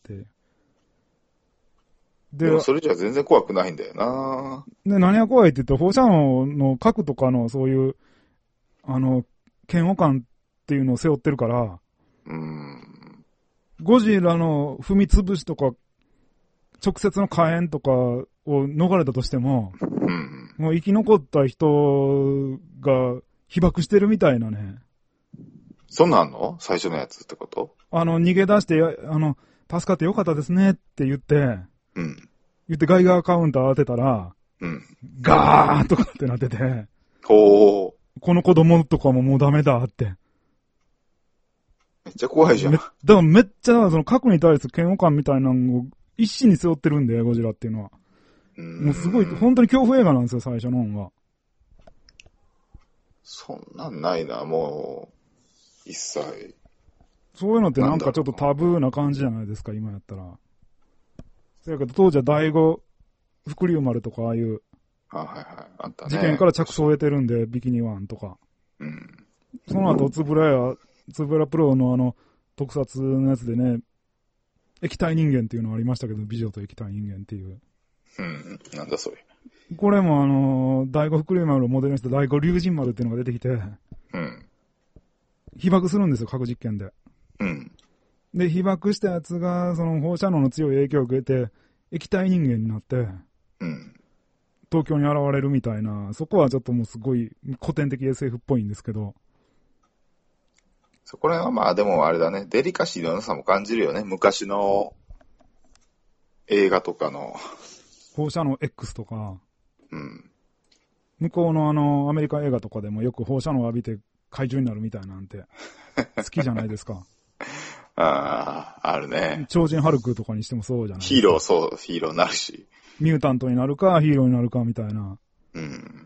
でもそれじゃ全然怖くないんだよな。 で、何が怖いって言ったら放射能の核とかのそういう、あの、嫌悪感っていうのを背負ってるから、うーん。ゴジラの踏み潰しとか、直接の火炎とかを逃れたとしても、うん、もう生き残った人が被爆してるみたいなね。 そんなんあんの？最初のやつってこと？ あの、逃げ出して、あの、助かってよかったですねって言って、うん、言ってガイガーカウンター当てたら、うん、ガーとかってなってて、ほー。この子供とかももうダメだって。 めっちゃ怖いじゃん。だからめっちゃ、その核に対する嫌悪感みたいなのを一心に背負ってるんで、ゴジラっていうのは。うーんもうすごい、本当に恐怖映画なんですよ、最初の方が。 そんなんないな、もう、一切。 そういうのってなんかちょっとタブーな感じじゃないですか、今やったら。そやけど当時は第五福竜丸とかああいう、 あ、はいはい、あったね。 事件から着想を得てるんで、ビキニワンとか。うん。その後、つぶらや、つぶらプロのあの、特撮のやつでね、液体人間っていうのありましたけど、美女と液体人間っていう。 うん、なんだそれ。 これもあの、第五福竜丸をモデルにした第五竜神丸っていうのが出てきて、うん。被爆するんですよ、核実験で。うん。で、被爆したやつが、その放射能の強い影響を受けて、液体人間になって、うん。東京に現れるみたいな、そこはちょっともうすごい古典的 エスエフ っぽいんですけど。 そこら辺はまあでもあれだね、デリカシーの良さも感じるよね。昔の映画とかの。 放射能 X とか。うん。向こうのあの、アメリカ映画とかでもよく放射能を浴びて怪獣になるみたいなんて、好きじゃないですか。 ああ、あるね。 超人ハルクとかにしてもそうじゃないですか。 ヒーロー、そう、ヒーローになるし。 ミュータントになるか、ヒーローになるかみたいな。うん。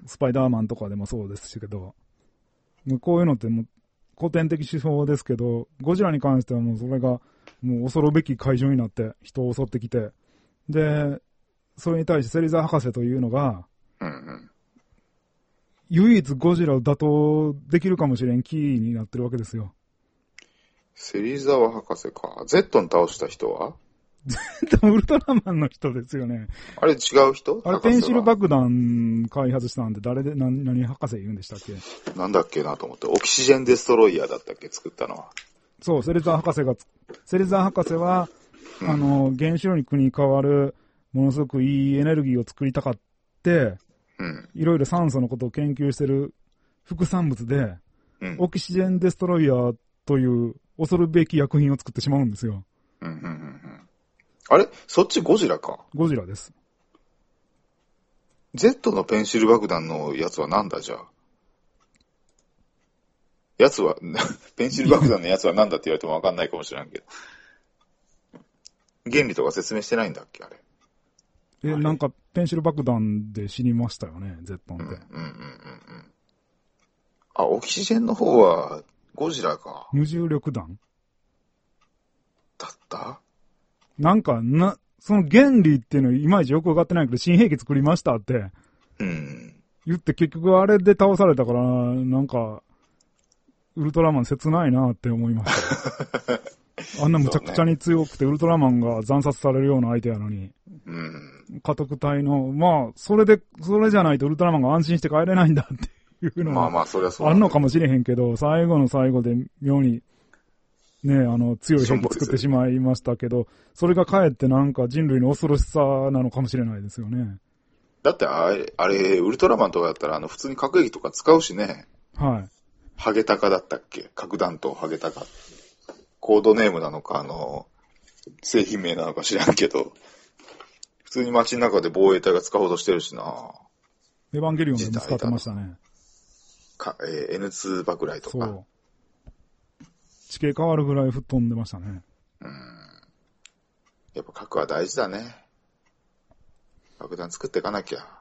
スパイダーマンとかでもそうですけど。こういうのってもう古典的手法ですけど、ゴジラに関してはもうそれがもう恐るべき怪獣になって人を襲ってきて、で、それに対して芹沢博士というのが、うんうん、 唯一ゴジラを打倒できるかもしれんキーになってるわけですよ。 芹沢博士か。ゼットン倒した人はウルトラマンの人ですよね。 あれ違う人？ あれペンシル爆弾開発したんで、誰で、何、何博士言うんでしたっけ？ なんだっけなと思って。オキシジェンデストロイヤーだったっけ作ったのは。 そう、セレザー博士が、セレザー博士は、うん、あの、原子力に変わる、ものすごくいいエネルギーを作りたかって、うん、いろいろ酸素のことを研究してる副産物で、うん、オキシジェンデストロイヤーという恐るべき薬品を作ってしまうんですよ。 うんうんうんうん、あれそっちゴジラか。 ゴジラです。 Z のペンシル爆弾のやつはなんだじゃあ。やつは、ペンシル爆弾のやつはなんだって言われてもわかんないかもしれんけど。原理とか説明してないんだっけあれ。 え、なんか、ペンシル爆弾で死にましたよね、Z って。うんうんうんうん。 あ、オキシジェンの方は、ゴジラか。 無重力弾だったなんか、な、その原理っていうのいまいちよくわかってないけど、新兵器作りましたって。うん。言って結局あれで倒されたから、なんか、ウルトラマン切ないなって思いました。あんなむちゃくちゃに強くて、ウルトラマンが惨殺されるような相手やのに。うん。家督隊の、まあ、それで、それじゃないとウルトラマンが安心して帰れないんだっていうのは、 まあまあ、それはそう。 あるのかもしれへんけど、最後の最後で妙に、ね、あの、強い兵器作ってしまいましたけど、それがかえってなんか人類の恐ろしさなのかもしれないですよね。 だってあれ、あれ、ウルトラマンとかだったら、あの、普通に核兵器とか使うしね。 はい。 ハゲタカだったっけ？核弾頭ハゲタカ。コードネームなのか、あの、製品名なのか知らんけど、普通に街の中で防衛隊が使おうとしてるしな。 エヴァンゲリオンでも使ってましたね。 か、えー、エヌツー 爆雷とか。そう。 地形変わるぐらい吹っ飛んでましたね。 うん。やっぱ核は大事だね。爆弾作っていかなきゃ。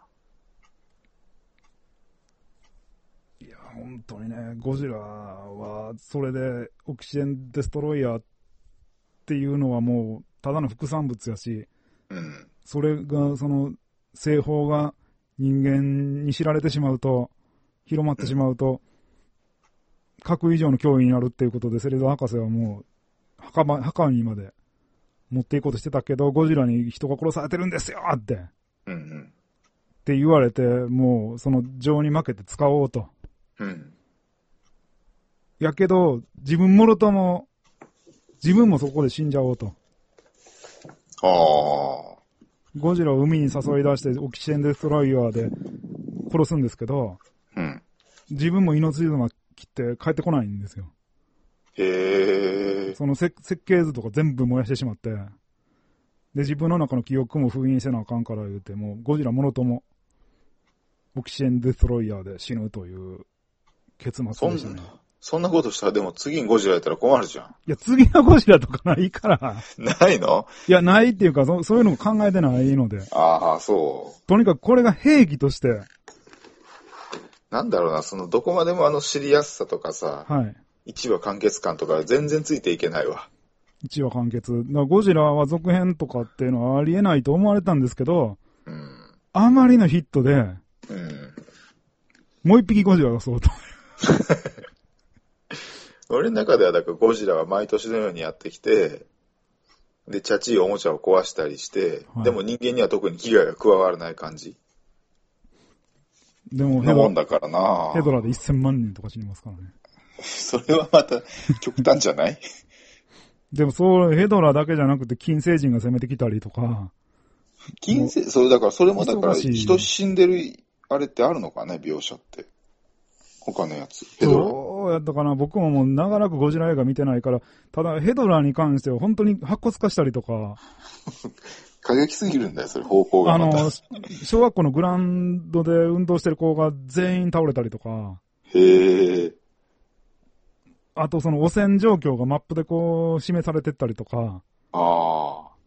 いや、本当にね、ゴジラは、それで、オキシジェンデストロイヤーっていうのはもう、ただの副産物やし、うん、それが、その、製法が人間に知られてしまうと、広まってしまうと、うん、核以上の脅威になるっていうことで、セレザー博士はもう、墓場、墓にまで持っていこうとしてたけど、ゴジラに人が殺されてるんですよって、うんうん、って言われて、もう、その情に負けて使おうと。うん、やけど、自分もろとも、自分もそこで死んじゃおうと。ああ。ゴジラを海に誘い出して、オキシジェンデストロイヤーで殺すんですけど、うん、自分も命綱切って帰ってこないんですよ。へえ。その設計図とか全部燃やしてしまって、で、自分の中の記憶も封印せなあかんから言うて、もうゴジラもろとも、オキシジェンデストロイヤーで死ぬという結末でしたね。 そんなことしたらでも次にゴジラやったら困るじゃん。いや、次のゴジラとかないから。 ないの？ いや、ないっていうか、そ, そういうのも考えてないので。 ああ、そう。 とにかくこれが兵器として。 なんだろうな、その、どこまでもあの知りやすさとかさ、はい。一話完結感とか全然ついていけないわ。 一話完結。だからゴジラは続編とかっていうのはありえないと思われたんですけど、うん。あまりのヒットで、うん。もう一匹ゴジラがそうと。 俺の中ではだからゴジラは毎年のようにやってきて、で、チャチいおもちゃを壊したりして、はい、でも人間には特に危害が加わらない感じ。 でもヘドラ、だからなヘドラでせんまんにんとか死にますからね。 それはまた極端じゃないでもそう、ヘドラだけじゃなくて金星人が攻めてきたりとか。 金星、それだからそれもだから人死んでるあれってあるのかね、描写って。他のやつ。 ヘドラ。そうやったかな。僕ももう長らくゴジラ映画見てないから、ただヘドラに関しては本当に白骨化したりとか。 過激すぎるんだよ、それ方向が。 あの、小学校のグラウンドで運動してる子が全員倒れたりとか。へえ。あとその汚染状況がマップでこう示されてったりとか。ああ。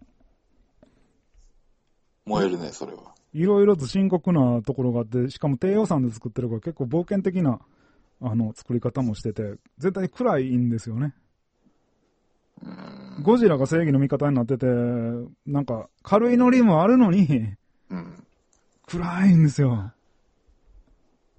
燃えるね、それは。 いろいろと深刻なところがあって、しかも低予算で作ってるから結構冒険的な、あの、作り方もしてて、絶対暗いんですよね。ゴジラが正義の味方になってて、なんか、軽いノリもあるのに、うん、暗いんですよ。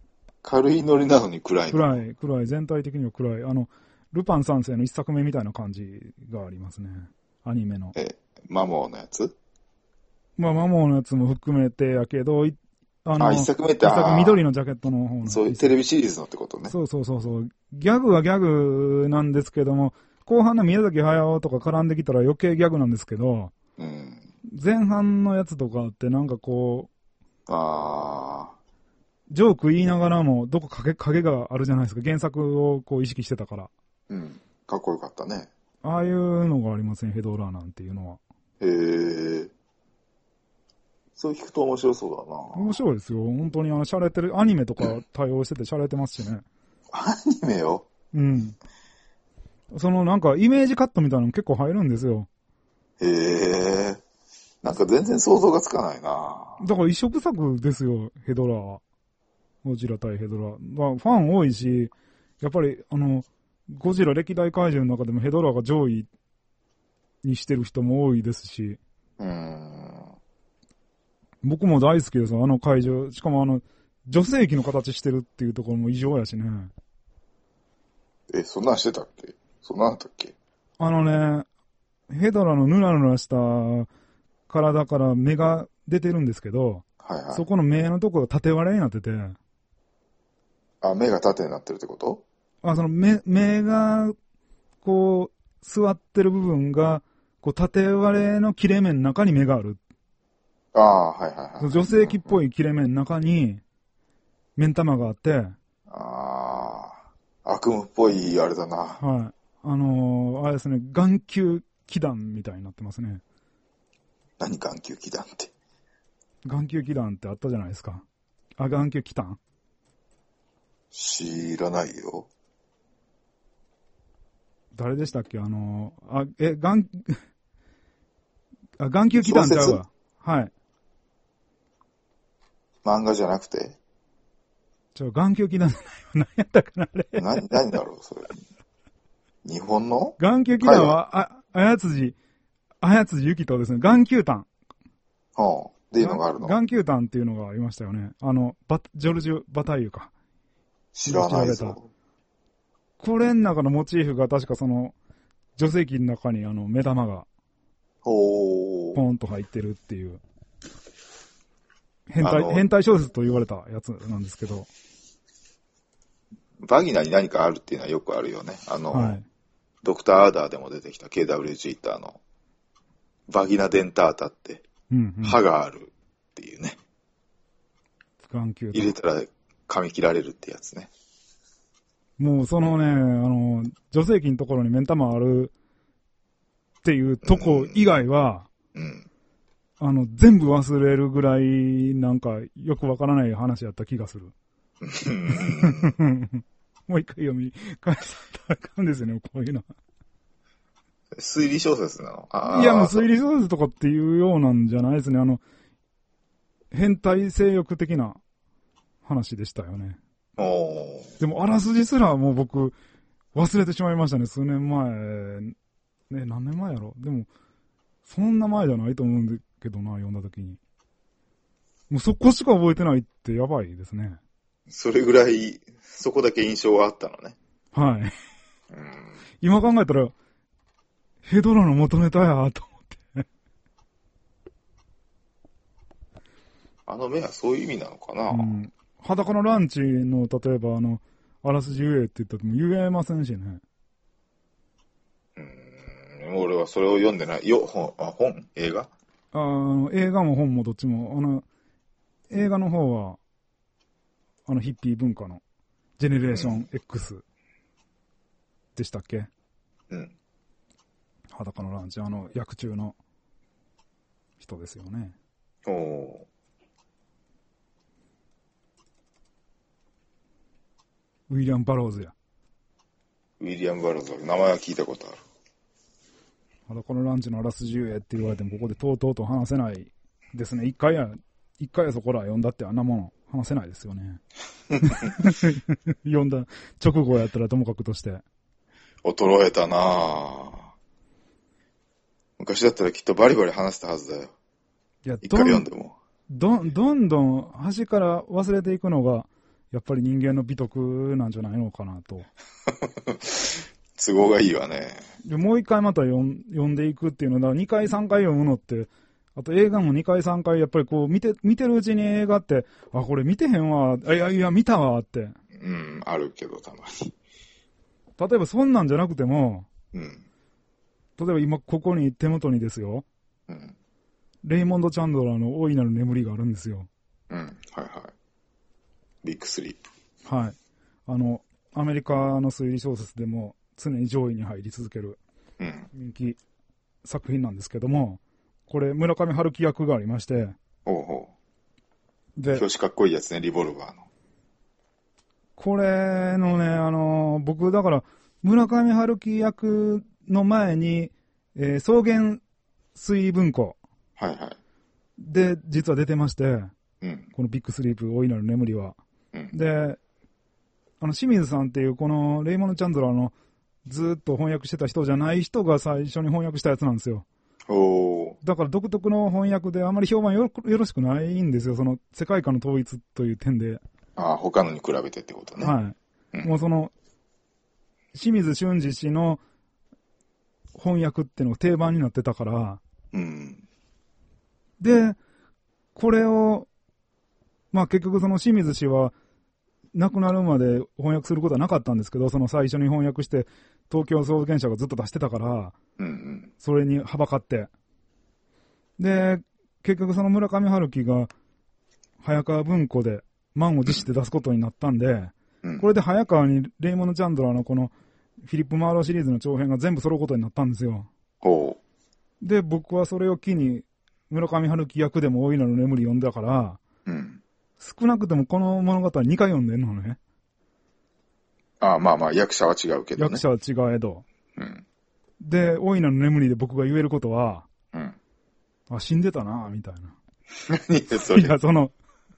軽いノリなのに暗いの。 暗い、暗い、全体的には暗い。あの、ルパン三世の一作目みたいな感じがありますね。アニメの。 え、マモーのやつ？ まあ、マモーのやつも含めてやけど、 あの、あ、一作目って、 一作緑のジャケットの方の。 そういうテレビシリーズのってことね。 そうそうそうそう。ギャグはギャグなんですけども、後半の宮崎駿とか絡んできたら余計ギャグなんですけど、 うん、 前半のやつとかってなんかこう、ああ。 ジョーク言いながらも、どこ影、影があるじゃないですか。原作をこう意識してたから。 うん。かっこよかったね。 ああいうのがありません、ヘドラーなんていうのは。 へえ。そう聞くと面白そうだな。 面白いですよ。本当にあの、洒落てる、アニメとか対応してて洒落てますしね。 アニメよ？ うん。そのなんか、イメージカットみたいなの結構入るんですよ。 へえ。なんか全然想像がつかないな。 だから一色作ですよ、ヘドラーは。ゴジラ対ヘドラー。まあ、ファン多いし、やっぱり、あの、ゴジラ歴代怪獣の中でもヘドラーが上位にしてる人も多いですし。 うーん。 僕も大好きですよ、あの怪獣。しかもあの、女性器の形してるっていうところも異常やしね。 え、そんなんしてたっけ？そんなんだったっけ？ あのね、ヘドラのヌラヌラした体から目が出てるんですけど、 はいはい、 そこの目のところが縦割れになってて。 あ、目が縦になってるってこと？ あ、その目、目が、こう、座ってる部分が、こう、縦割れの切れ目の中に目がある。 ああ、はいはいはい。 女性器っぽい切れ目の中に、目ん玉があって。 ああ、悪夢っぽいあれだな。 はい。あのー、あれですね、眼球気弾みたいになってますね。 何眼球気弾って。 眼球気弾ってあったじゃないですか。あ、眼球気弾？ 知らないよ。 誰でしたっけ？あのー、あ、え、眼、あ、眼球気弾ちゃうわ。はい。 漫画じゃなくて？ ちょ、眼球気弾じゃないわ。何やったかな、あれ。 な、何だろう、それ。日本の？ 眼球気弾は、あ、あやつじ、あやつじゆきとですね、眼球弾。 はあ、っていうのがあるの？ 眼球弾っていうのがありましたよね。あの、バジョルジュ・バタイユか。 知らないぞ。 これの中のモチーフが確かその、女性器の中にあの、目玉が、 ほー。 ポンと入ってるっていう。変態、変態小説と言われたやつなんですけど。 バギナに何かあるっていうのはよくあるよね。あの、はい、ドクターアーダーでも出てきた ケーダブリュー ジーターのバギナデンタータって、うんうん、歯があるっていうね。 眼球入れたら噛み切られるってやつね。 もうそのね、あの、女性器のところに目ん玉あるっていうとこ以外は、うんうんあの、全部忘れるぐらい、なんか、よくわからない話やった気がする。もう一回読み返さなあかんですよね、こういうの。 推理小説なの？あいや、もう推理小説とかっていうようなんじゃないですね。あの、変態性欲的な話でしたよね。 おでも、あらすじすらもう僕、忘れてしまいましたね、数年前。ね、何年前やろ？でも、そんな前じゃないと思うんで、けどな、読んだときに。もうそこしか覚えてないってやばいですね。 それぐらい、そこだけ印象があったのね。 はい。うん、今考えたら、ヘドラの元ネタやと思って。 あの目はそういう意味なのかな、うん、 裸のランチの、例えばあの、あらすじ言えって言ったっても言えませんしね。 うーん、俺はそれを読んでない。よ、本、あ、本？映画？ あの、映画も本もどっちも、あの、映画の方は、あの、ヒッピー文化の、ジェネレーション X でしたっけ？ うん。 裸のランチ、あの、役中の人ですよね。 おー。 ウィリアム・バローズや。 ウィリアム・バローズ、名前は聞いたことある。 裸のランチのあらすじ言えって言われても、ここでとうとうと話せないですね。一回や、一回やそこら読んだってあんなもの話せないですよね。読んだ直後やったらともかくとして。 衰えたなぁ。昔だったらきっとバリバリ話したはずだよ。いや、一回読んでも。 ど、どんどん端から忘れていくのがやっぱり人間の美徳なんじゃないのかなと。 都合がいいわね。 でもう一回また読ん読んでいくっていうのだ、にかいさんかい読むのって、あと映画もにかいさんかいやっぱりこう見て、見てるうちに映画って、あ、これ見てへんわ、いやいや見たわって。 うん、あるけどたまに。 例えばそんなんじゃなくても、 うん。 例えば今ここに手元にですよ。 うん。 レイモンド・チャンドラーの大いなる眠りがあるんですよ。 うん、はいはい。ビッグスリープ。はい。あの、アメリカの推理小説でも常に上位に入り続ける人気作品なんですけども、これ村上春樹役がありまして。 ほうほう。で、表紙かっこいいやつね、リボルバーの。 これのね、あの、僕だから村上春樹役の前に、えー、草原水文庫。 はいはい。 で、実は出てまして、 うん、 このビッグスリープ、大いなる眠りは。 うん、 で、あの、清水さんっていう、このレイモンド・チャンドラーのずっと翻訳してた人じゃない人が最初に翻訳したやつなんですよ。 おだから独特の翻訳であまり評判 よ, よろしくないんですよ。その世界観の統一という点で。 ああ、他のに比べてってことね。 はい。うん、もうその、清水俊二氏の翻訳っていうのが定番になってたから。 うん。 で、これを、まあ結局その清水氏は亡くなるまで翻訳することはなかったんですけど、その最初に翻訳して東京草原社がずっと出してたから、 うんうん、 それにはばかって。で、結局その村上春樹が早川文庫で満を持して出すことになったんで、 うん、 これで早川にレイモンド・チャンドラーのこのフィリップ・マーローシリーズの長編が全部揃うことになったんですよ。 ほう。で、僕はそれを機に村上春樹役でも大いなる眠り読んだから、 うん、 少なくともこの物語にかい読んでんのね。 ああ、まあまあ役者は違うけどね。 役者は違えど。 うん、 で、大いなる眠りで僕が言えることは、 うん、 あ、死んでたなみたいな。 何それ。 いや、その、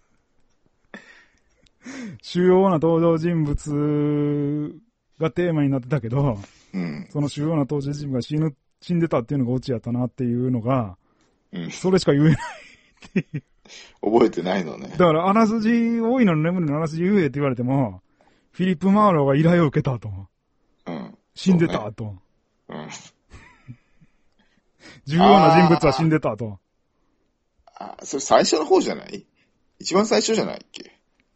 主要な登場人物がテーマになってたけど、 うん、 その主要な登場人物が死ぬ、死んでたっていうのがオチやったなっていうのが、 うん、 それしか言えないっていう。 覚えてないのね。 だから、あらすじ、大いなる眠りのあらすじ言えって言われても、フィリップ・マーローが依頼を受けたと。 うん、 死んでたと。 うん、 重要な人物は死んでたと。 ああ、それ最初の方じゃない？一番最初じゃないっけ？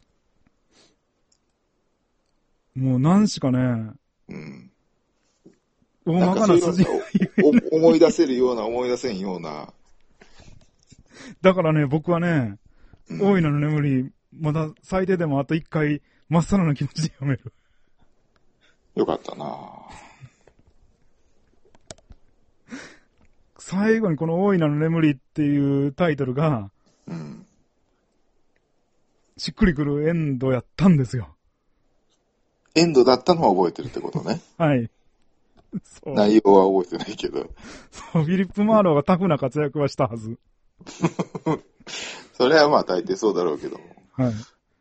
もう何しかね、 うん。 大まかな筋が思い出せるような思い出せんような。 だからね、僕はね、うん、大いなる眠り、まだ最低でもあと一回、まっさらな気持ちで読める。 よかったな最後にこの大いなる眠りっていうタイトルが、 うん、 しっくりくるエンドやったんですよ。 エンドだったのは覚えてるってことね。 はい。 そう内容は覚えてないけど。 そう、フィリップ・マーローがタフな活躍はしたはず。 それはまあ大抵そうだろうけど。 はい。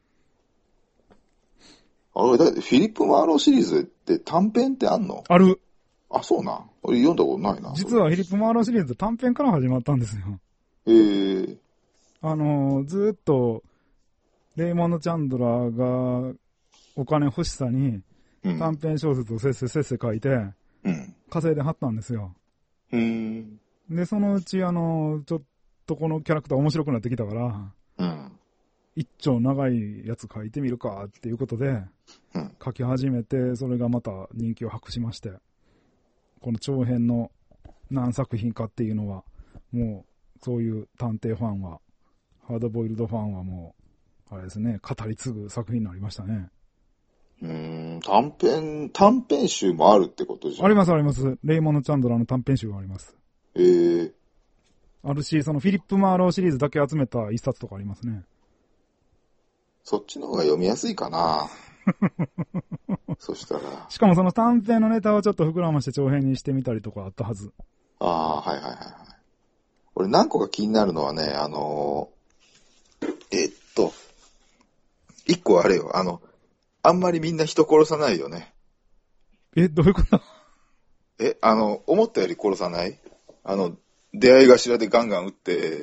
あれ、だってフィリップ・マーローシリーズって短編ってあんの？ ある。 あ、そうな。俺読んだことないな。 実はフィリップ・マーローシリーズ短編から始まったんですよ。 へー。 あのー、ずーっと、レイモンド・チャンドラーがお金欲しさに短編小説をせっせせっせ書いて、 うん、 稼いではったんですよ。 うーん。 で、そのうち、あのー、ちょっとこのキャラクター面白くなってきたから、 うん、 一丁長いやつ書いてみるかっていうことで、 うん、 書き始めて、それがまた人気を博しまして、この長編の何作品かっていうのは、もうそういう探偵ファンは、ハードボイルドファンはもう、あれですね、語り継ぐ作品になりましたね。 うーん、短編、短編集もあるってことじゃん。 ありますあります。レイモンド・チャンドラーの短編集があります。 えー。 あるし、そのフィリップ・マーローシリーズだけ集めた一冊とかありますね。 そっちの方が読みやすいかな。そしたら。 しかもその短編のネタをちょっと膨らまして長編にしてみたりとかあったはず。 ああ、はいはいはいはい。俺何個か気になるのはね、あのー、えっと、一個あれよ、あの、あんまりみんな人殺さないよね。 え、どういうことえ、あの、思ったより殺さない？あの、出会い頭でガンガン撃って、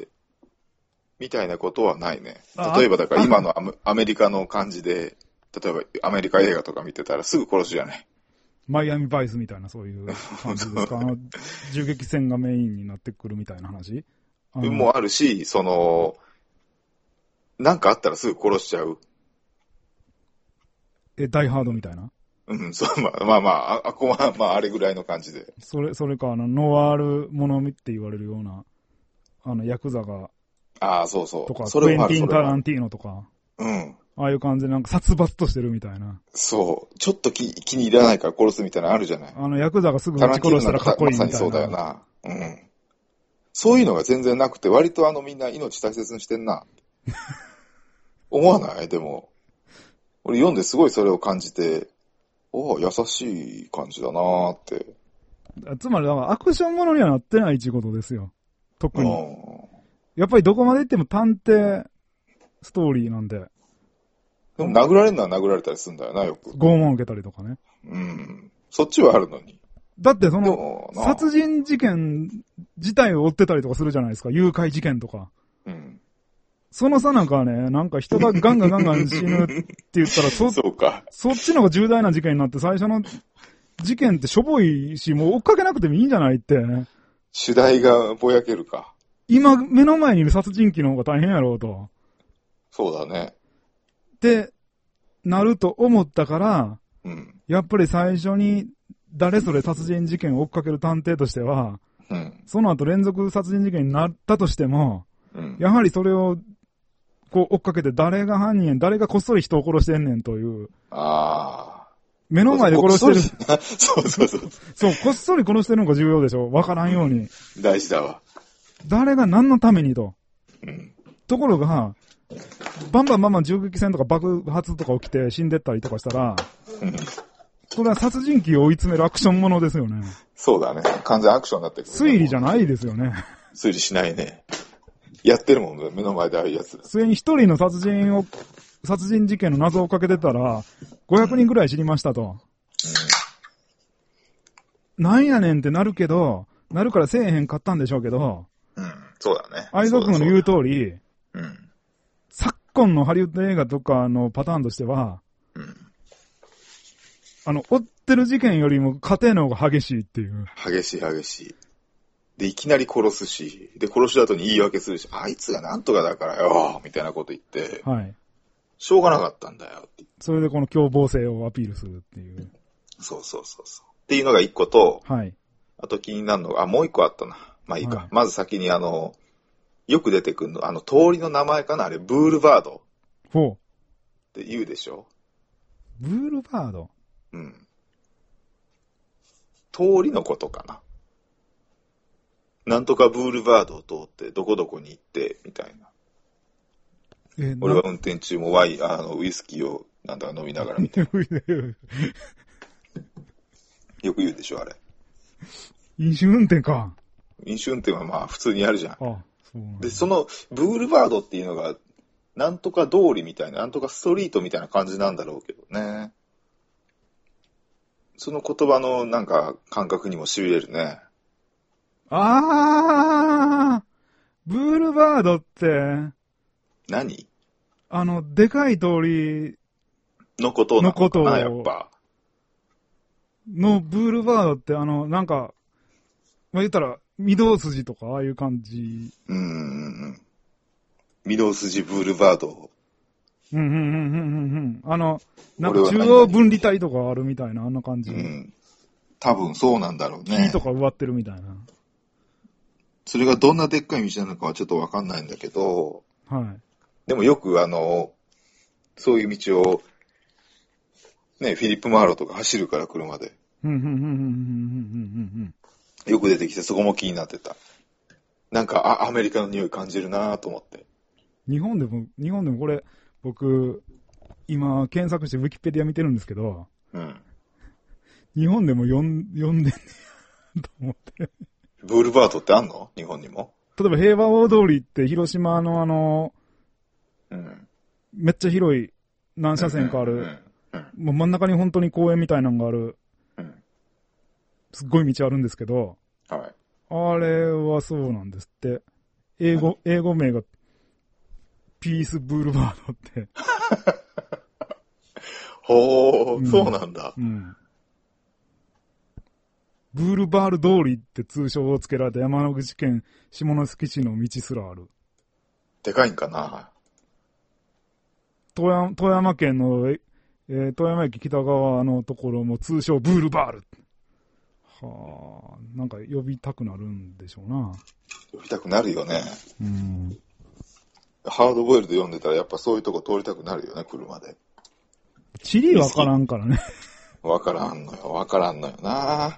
みたいなことはないね。例えばだから今のアメリカの感じで、 例えばアメリカ映画とか見てたらすぐ殺すじゃない。 マイアミバイスみたいなそういう感じですか。あの、銃撃戦がメインになってくるみたいな話もあるし、その、なんかあったらすぐ殺しちゃう。 え、ダイハードみたいなうん、そう、まあまあまあ、あ、あこは、まああれぐらいの感じで。 それ、それか、あの、ノワールものって言われるような、あの、ヤクザが、 ああ、そうそう。 とか、クエンティン・タランティーノとか、 うん。 ああいう感じでなんか殺伐としてるみたいな。 そう。ちょっと気気に入らないから殺すみたいなのあるじゃない。 あの、ヤクザがすぐ撃ち殺したらかっこいいみたいな。 まさにそうだよな。うん。そういうのが全然なくて、割とあのみんな命大切にしてんな。思わない？でも。俺読んですごいそれを感じて、お優しい感じだなーって。 つまり、だからアクションものにはなってないってことですよ。特に。やっぱりどこまで行っても探偵ストーリーなんで。 でも殴られるのは殴られたりするんだよな、よく。 拷問受けたりとかね。 うん。そっちはあるのに。 だってその、殺人事件自体を追ってたりとかするじゃないですか。誘拐事件とか。うん。そのさなかね、なんか人がガンガンガンガン死ぬって言ったら、そ、 そうか。 そっちの方が重大な事件になって最初の事件ってしょぼいし、もう追っかけなくてもいいんじゃないって。 主題がぼやけるか。 今、目の前にいる殺人鬼の方が大変やろうと。 そうだね。 ってなると思ったから、 うん、 やっぱり最初に誰それ殺人事件を追っかける探偵としては、うん、その後連続殺人事件になったとしても、うん、やはりそれをこう追っかけて誰が犯人、誰がこっそり人を殺してんねんという。 ああ。 目の前で殺してる。 そうそうそう。 そう、こっそり殺してるのが重要でしょ。わからんように。 大事だわ。 誰が何のためにと。 うん、 ところが、バンバンバンバン銃撃戦とか爆発とか起きて死んでったりとかしたら、 うん、 これは殺人鬼を追い詰めるアクションものですよね。 そうだね。完全アクションになってくる、 ね。推理じゃないですよね。 推理しないね。やってるもんね。目の前でああいうやつ。 末に一人の殺人を、殺人事件の謎をかけてたら、ごひゃくにんぐらい知りましたと。うん、なんやねんってなるけど、なるからせえへんかったんでしょうけど、 うん、そうだね。 愛族の言う通り、 うん、 昨今のハリウッド映画とかのパターンとしては、 うん、 あの、追ってる事件よりも家庭の方が激しいっていう。 激しい激しい。で、いきなり殺すし、で、殺した後に言い訳するし、あいつがなんとかだからよ、みたいなこと言って、 はい。 しょうがなかったんだよって。 それでこの凶暴性をアピールするっていう。 そうそうそうそう。っていうのが一個と、 はい。 あと気になるのが、あ、もう一個あったな。まあいいか。はい、まず先にあの、よく出てくるの、あの、通りの名前かなあれ、ブールバード。 ほう。 って言うでしょ？ ブールバード？ うん。通りのことかな。なんとかブールバードを通って、どこどこに行って、みたいな。 え俺は運転中もワイ、あの、ウイスキーを、なんだか飲みながらみたいな。よく言うでしょ、あれ。 飲酒運転か。 飲酒運転はまあ普通にやるじゃん。 あ、そうなんだ。 で、その、ブールバードっていうのが、なんとか通りみたいな、なんとかストリートみたいな感じなんだろうけどね。その言葉のなんか感覚にも痺れるね。 あー、ブールバードって、 何？ あの、でかい通りのことなのかな、やっぱ。 のブールバードってあの、なんか、まあ、言ったら、御堂筋とかああいう感じ。 うんうんうん。御堂筋ブールバード。 うんうんうんうんうんうん。あの、なんか中央分離帯とかあるみたいな、あんな感じ。 うん。多分そうなんだろうね。 木とか植わってるみたいな。 それがどんなでっかい道なのかはちょっとわかんないんだけど、 はい。 でもよくあの、そういう道を、ね、フィリップ・マーロとか走るから車で。 うんうんうんうんうんうんうんうん。よく出てきてそこも気になってた。なんか、あ、アメリカの匂い感じるなと思って。 日本でも、日本でもこれ、僕、今検索してウィキペディア見てるんですけど、 うん。 日本でも読ん、読んでんねやと思って。 ブールバードってあんの？日本にも。 例えば平和大通りって広島のあの、 うん、 めっちゃ広い何車線かある、うんうんうん、もう真ん中に本当に公園みたいなのがある、うん、すっごい道あるんですけど、 はい、 あれはそうなんですって。英語、英語名がピースブールバードって。 ほー、うん、そうなんだ。うん。 ブールバール通りって通称をつけられた山口県下関市の道すらある。 でかいんかな。 富山、富山県の、えー、富山駅北側のところも通称ブールバール。はあ、なんか呼びたくなるんでしょうな。 呼びたくなるよね。うん。ハードボイルド読んでたらやっぱそういうとこ通りたくなるよね、車で。 地理わからんからね。 わからんのよ、わからんのよな。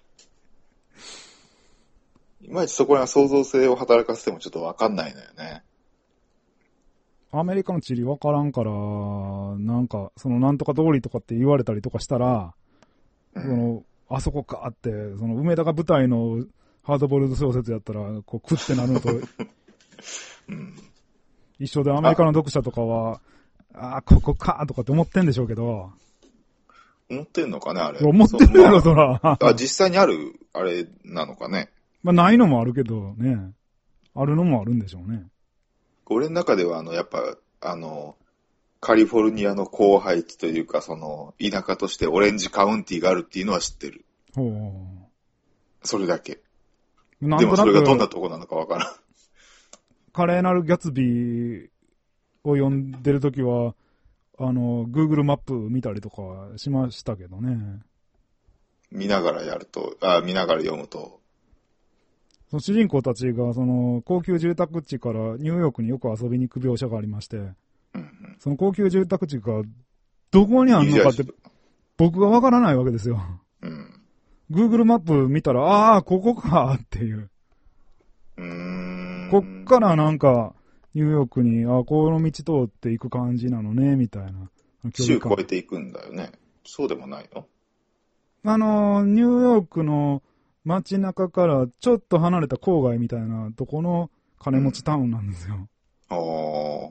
いまいちそこら想像性を働かせてもちょっとわかんないのよね。 アメリカの地理わからんから、なんか、そのなんとか通りとかって言われたりとかしたら、うん、その、あそこかって、その梅田が舞台のハードボイルド小説やったら、こう、クッてなるのと、うん、一緒でアメリカの読者とかは、ああ、ここかとかって思ってんでしょうけど。 思ってんのかね、あれ。 思ってるやろ、そら。 あ、実際にある、あれなのかね。 まあ、ないのもあるけどね。あるのもあるんでしょうね。 俺の中では、あの、やっぱ、あの、カリフォルニアの広廃地というか、その、田舎としてオレンジカウンティがあるっていうのは知ってる。ほう。それだけ。なんとなくでもそれがどんなとこなのかわからん。 華麗なるギャツビーを読んでるときは、あの、Google マップ見たりとかしましたけどね。 見ながらやると、あ、見ながら読むと。 その主人公たちが、その、高級住宅地からニューヨークによく遊びに行く描写がありまして、うんうん、その高級住宅地がどこにあるのかって、僕がわからないわけですよ。うん、Google マップ見たら、ああ、ここかっていう。うーんこっからなんか、ニューヨークに、ああ、この道通っていく感じなのね、みたいな。 州越えていくんだよね。そうでもないの？ あの、ニューヨークの街中からちょっと離れた郊外みたいなとこの金持ちタウンなんですよ。うん、あ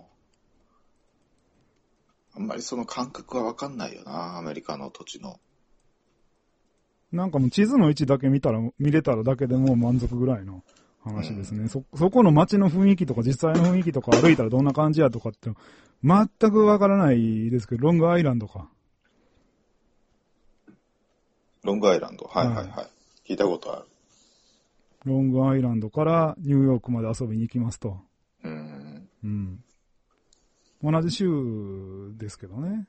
あ。あんまりその感覚はわかんないよな、アメリカの土地の。 なんかもう地図の位置だけ見たら、見れたらだけでもう満足ぐらいの話ですね。うん、そ、そこの街の雰囲気とか実際の雰囲気とか歩いたらどんな感じやとかって全くわからないですけど、ロングアイランドか。 ロングアイランド、はいはいはい。はい、聞いたことある。 ロングアイランドからニューヨークまで遊びに行きますと。うん。うん。同じ州ですけどね。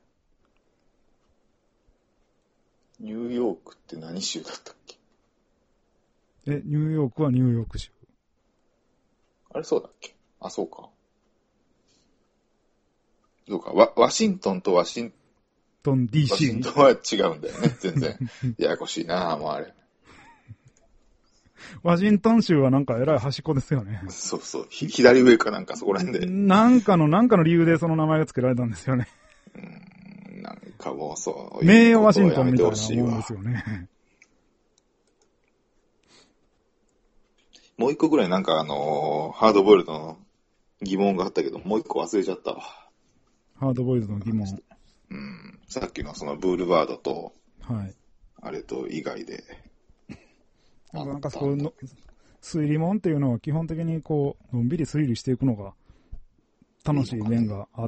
ニューヨークって何州だったっけ？ え、ニューヨークはニューヨーク州。 あれそうだっけ？あ、そうか。そうか。ワ、ワシントンとワシントン ディーシー。ワシントンは違うんだよね。全然。ややこしいなぁ、もうあれ。 ワシントン州はなんか偉い端っこですよね。 そうそう。左上かなんかそこら辺で。 なんかの、なんかの理由でその名前が付けられたんですよね。 うーん、なんかもうそう。 名誉ワシントンみたいなもんですよね。 もう一個ぐらいなんかあのー、ハードボイルドの疑問があったけど、もう一個忘れちゃったわ。 ハードボイルドの疑問。 うん。さっきのそのブールバードと、はい。あれと以外で。 なんかそういうの、推理もんっていうのは基本的にこう、のんびり推理していくのが楽しい面があって。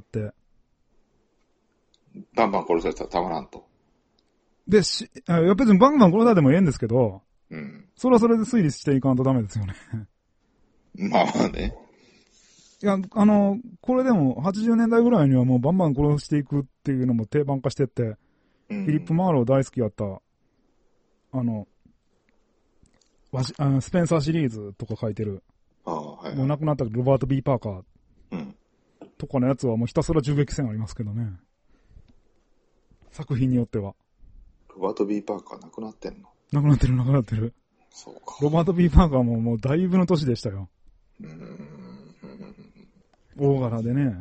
バンバン殺されたらたまらんと。 で、し、いや別にバンバン殺されてもええんですけど、うん。それはそれで推理していかんとダメですよね。 まあね。 いや、あの、これでもはちじゅうねんだいぐらいにはもうバンバン殺していくっていうのも定番化してって、うん、フィリップ・マーロー大好きやった、あの、わしあスペンサーシリーズとか書いてる、ああはいはい、もう亡くなったロバート・ビー・パーカー、うん、とかのやつはもうひたすら銃撃戦ありますけどね。作品によっては。 ロバート・ビー・パーカー亡くなってんの？ 亡くなってる亡くなってる。そうか。ロバート・ビー・パーカーももうだいぶの年でしたよ。うーん。大柄でね。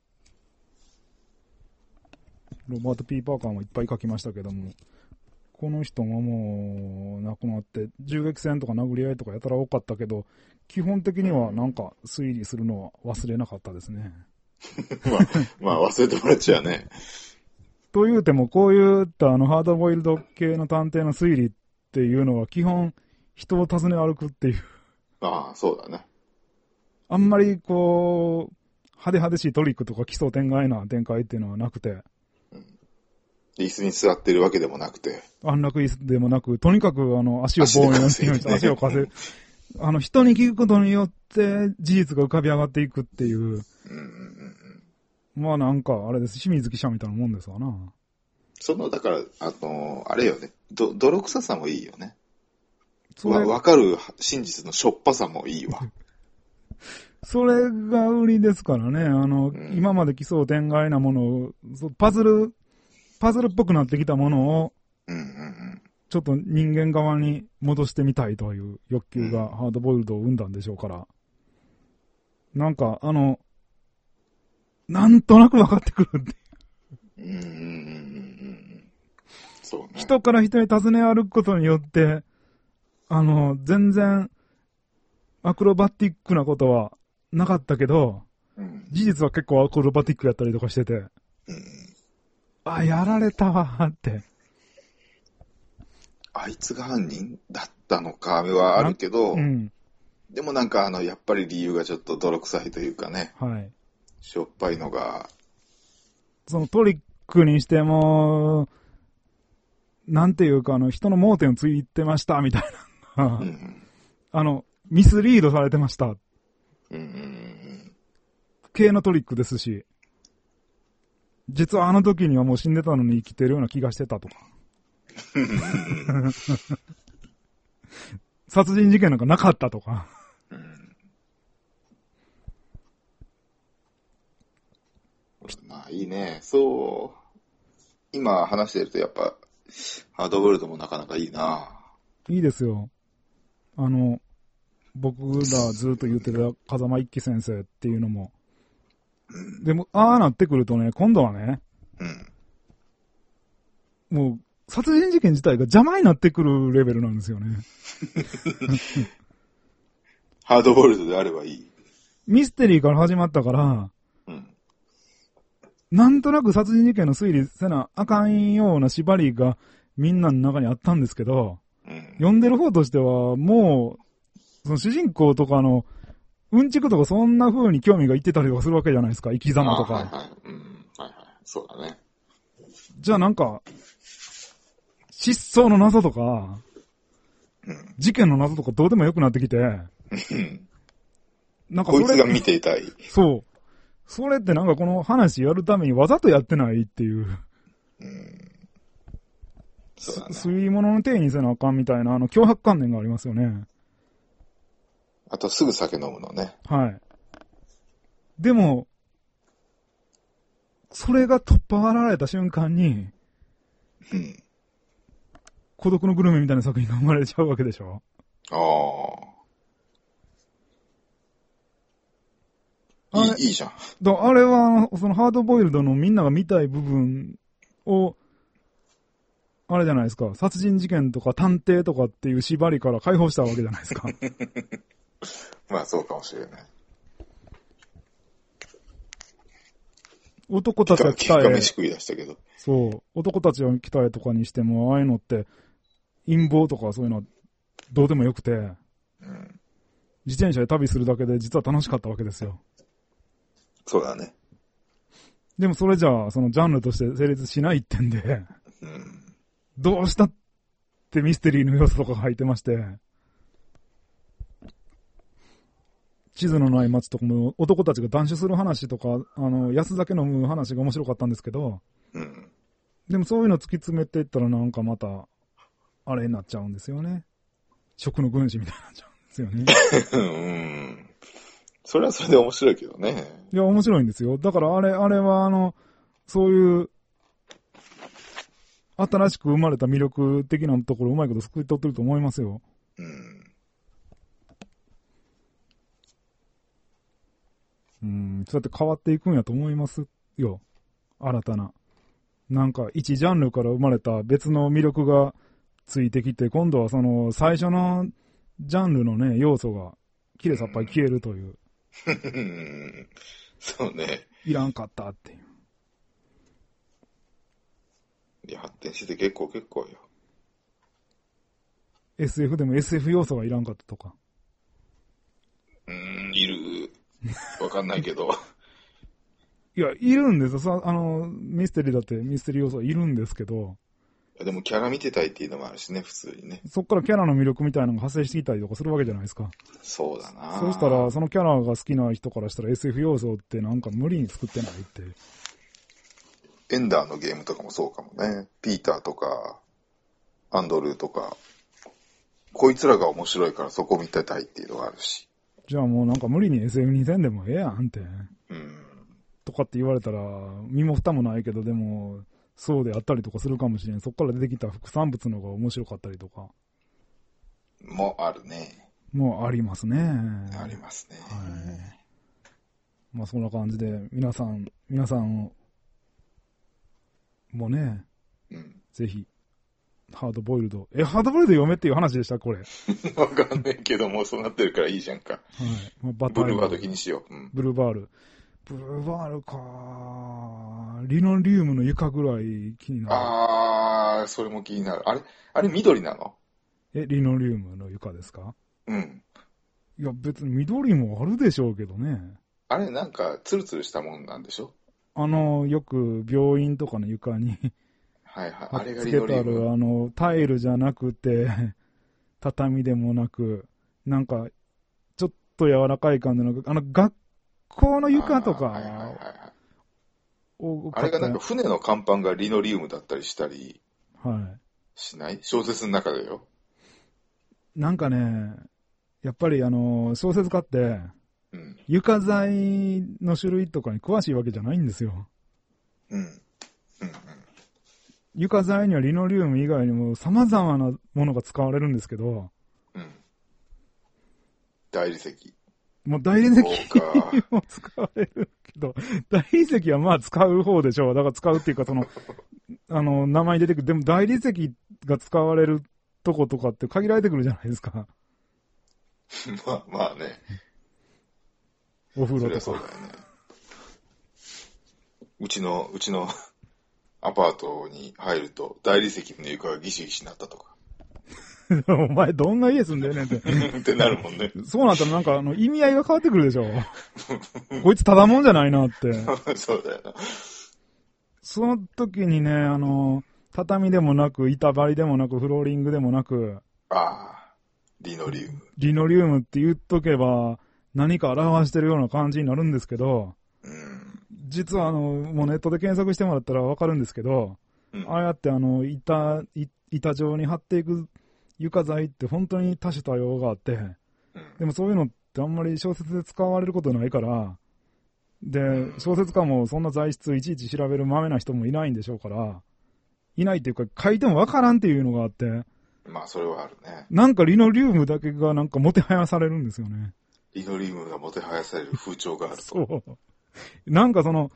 ロバート・ピー・パーカーもいっぱい書きましたけども、この人ももう亡くなって、銃撃戦とか殴り合いとかやたら多かったけど、基本的にはなんか推理するのは忘れなかったですね。 まあ、まあ忘れてもらっちゃうね。 と言うても、こういったあのハードボイルド系の探偵の推理っていうのは基本人を訪ね歩くっていう。 ああ、そうだね。 あんまりこう、派手派手しいトリックとか奇想天外な展開っていうのはなくて、 椅子に座ってるわけでもなくて。 安楽椅子でもなく、とにかくあの、足を棒にして、足をかせ、あの、人に聞くことによって事実が浮かび上がっていくっていう。うんうんうん、まあなんか、あれです。清水記者みたいなもんですわな。 その、だから、あの、あれよね。ど、泥臭さもいいよね。わ、わかる真実のしょっぱさもいいわ。 それが売りですからね。あの、うん、今まで奇想天外なものを、パズル、パズルっぽくなってきたものを、うんうんうん、ちょっと人間側に戻してみたいという欲求がハードボイルドを生んだんでしょうから。なんか、あの、なんとなく分かってくるって。うんうんうんうん、そうね。人から人に尋ね歩くことによって、あの、全然、アクロバティックなことはなかったけど、うん、事実は結構アクロバティックやったりとかしてて、うん、あ、やられたわーって。 あいつが犯人だったのかはあるけど、うん、でもなんかあの、やっぱり理由がちょっと泥臭いというかね、はい、しょっぱいのが。 そのトリックにしても、なんていうかあの、人の盲点をついてましたみたいな、うん、あの、ミスリードされてました。うんうんうん、系のトリックですし、実はあの時にはもう死んでたのに生きてるような気がしてたとか。殺人事件なんかなかったとか。うん、 まあいいね。そう。今話してるとやっぱ、ハードボイルドもなかなかいいな。 いいですよ。あの、僕らずっと言ってる風間一輝先生っていうのも。うん、でも、ああなってくるとね、今度はね、うん、もう、殺人事件自体が邪魔になってくるレベルなんですよね。 ハードボイルドであればいい。 ミステリーから始まったから、うん、なんとなく殺人事件の推理せなあかんような縛りがみんなの中にあったんですけど、うん、読んでる方としてはもう、その主人公とかのうんちくとかそんな風に興味がいってたりとかするわけじゃないですか、生き様とか。はいはい、うん、 はいはい、そうだね。 じゃあなんか、失踪の謎とか、うん、事件の謎とかどうでもよくなってきて、 なんかそれこいつが見ていたい。 そう。それってなんかこの話やるためにわざとやってないっていう。うん、そうだね。吸い物の体にせなあかんみたいなあの脅迫観念がありますよね。 あとすぐ酒飲むのね。 はい。でも、それが取っ払われた瞬間に、うん、孤独のグルメみたいな作品が生まれちゃうわけでしょ。 ああ。いい、いいじゃん。 だあれは、そのハードボイルドのみんなが見たい部分を、あれじゃないですか、殺人事件とか探偵とかっていう縛りから解放したわけじゃないですか。 まあそうかもしれない。 男たちは来たえ。飯食い出したけど。 そう。男たちは来たえとかにしても、ああいうのって、陰謀とかそういうのはどうでもよくて、うん、自転車で旅するだけで実は楽しかったわけですよ。 そうだね。 でもそれじゃあ、そのジャンルとして成立しないってんで、うん、どうしたってミステリーの要素とかが入ってまして、地図のない街とかも男たちが断酒する話とか、あの、安酒飲む話が面白かったんですけど、うん、でもそういうの突き詰めていったらなんかまた、あれになっちゃうんですよね。食の軍師みたいになっちゃうんですよね。 うん。それはそれで面白いけどね。 いや、面白いんですよ。だからあれ、あれはあの、そういう、新しく生まれた魅力的なところをうまいこと救い取ってると思いますよ。うん。うん、そうやって変わっていくんやと思いますよ。新たな。なんか、一ジャンルから生まれた別の魅力がついてきて、今度はその、最初のジャンルのね、要素が、きれいさっぱり消えるという。 うん、そうね。 いらんかったっていう。 いや、発展して結構結構よ。 エスエフ でも エスエフ 要素がいらんかったとか。 うーん、いる。わかんないけど。 いや、いるんですよ。そあの、ミステリーだってミステリー要素はいるんですけど。 でもキャラ見てたいっていうのもあるしね、普通にね。 そっからキャラの魅力みたいなのが派生してきたりとかするわけじゃないですか。 そうだな。 そうしたら、そのキャラが好きな人からしたら エスエフ 要素ってなんか無理に作ってないって。 エンダーのゲームとかもそうかもね。ピーターとか、アンドルーとか、こいつらが面白いからそこ見てたいっていうのがあるし。 じゃあもうなんか無理に エスエフ にせんでもええやんって。 うん。 とかって言われたら、身も蓋もないけど、でも、そうであったりとかするかもしれん。そっから出てきた副産物の方が面白かったりとか。 もあるね。 もうありますね。 ありますね。 はい。まあそんな感じで、皆さん、皆さんもね、 うん、 ぜひ、ハードボイルド。え、ハードボイルド読めっていう話でしたこれ。 わかんないけども、そうなってるからいいじゃんか。はい。まあ、バターブルーバード気にしよう。うん、 ブルーバール。ブルーバールかリノリウムの床ぐらい気になる。 あー、それも気になる。あれあれ緑なの？ え、リノリウムの床ですか？ うん。 いや、別に緑もあるでしょうけどね。 あれなんか、ツルツルしたもんなんでしょ？ あの、よく病院とかの床にはいはい。あれがリノリウム。 つけてある、あの、タイルじゃなくて、畳でもなく、なんか、ちょっと柔らかい感じの、あの、学校の床とか、 はいはいはいはい、あれがなんか船の甲板がリノリウムだったりしたり、 はい。 しない？小説の中でよ。 なんかね、やっぱりあの、小説家って、うん、床材の種類とかに詳しいわけじゃないんですよ。うん。うんうん、床材にはリノリウム以外にも様々なものが使われるんですけど、 うん。大理石。 もう大理石も使われるけど、大理石はまあ使う方でしょう。だから使うっていうかその、あの、名前に出てくる。でも大理石が使われるとことかって限られてくるじゃないですか。 まあまあね。 お風呂とか。 そりゃそうだよね。うちの、うちのアパートに入ると大理石の床がギシギシになったとか。 お前どんな家住んでんねんって。 ってなるもんね。 そうなったらなんかあの意味合いが変わってくるでしょ。こいつただもんじゃないなって。 そうだよな。 その時にね、あの、畳でもなく、板張りでもなく、フローリングでもなく。 ああ、リノリウム。 リノリウムって言っとけば、何か表してるような感じになるんですけど、うん、実はあの、もうネットで検索してもらったらわかるんですけど、うん、ああやってあの、板、板状に張っていく床材って本当に多種多様があって、うん、でもそういうのってあんまり小説で使われることないから、で、小説家もそんな材質いちいち調べる豆な人もいないんでしょうから、いないっていうか書いてもわからんっていうのがあって、 まあそれはあるね。 なんかリノリウムだけがなんかもてはやされるんですよね。 リノリウムがもてはやされる風潮があると。 そう。なんかその、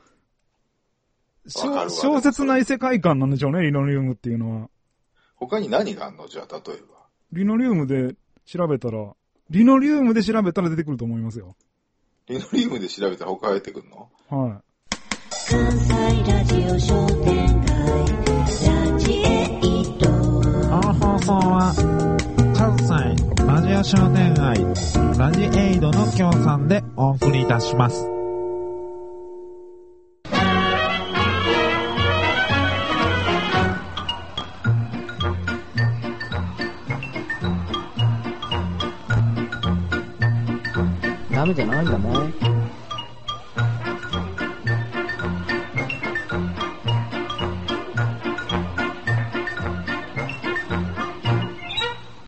小説内世界観なんでしょうね、リノリウムっていうのは。 他に何があんの？じゃあ例えば。 リノリウムで調べたら、リノリウムで調べたら出てくると思いますよ。 リノリウムで調べたら他出てくるの？ はい。 関西ラジオ商店街ラジエイト。 この放送は関西ラジオ商店街ラジエイドの協賛でお送りいたします。 ダメじゃないんだね。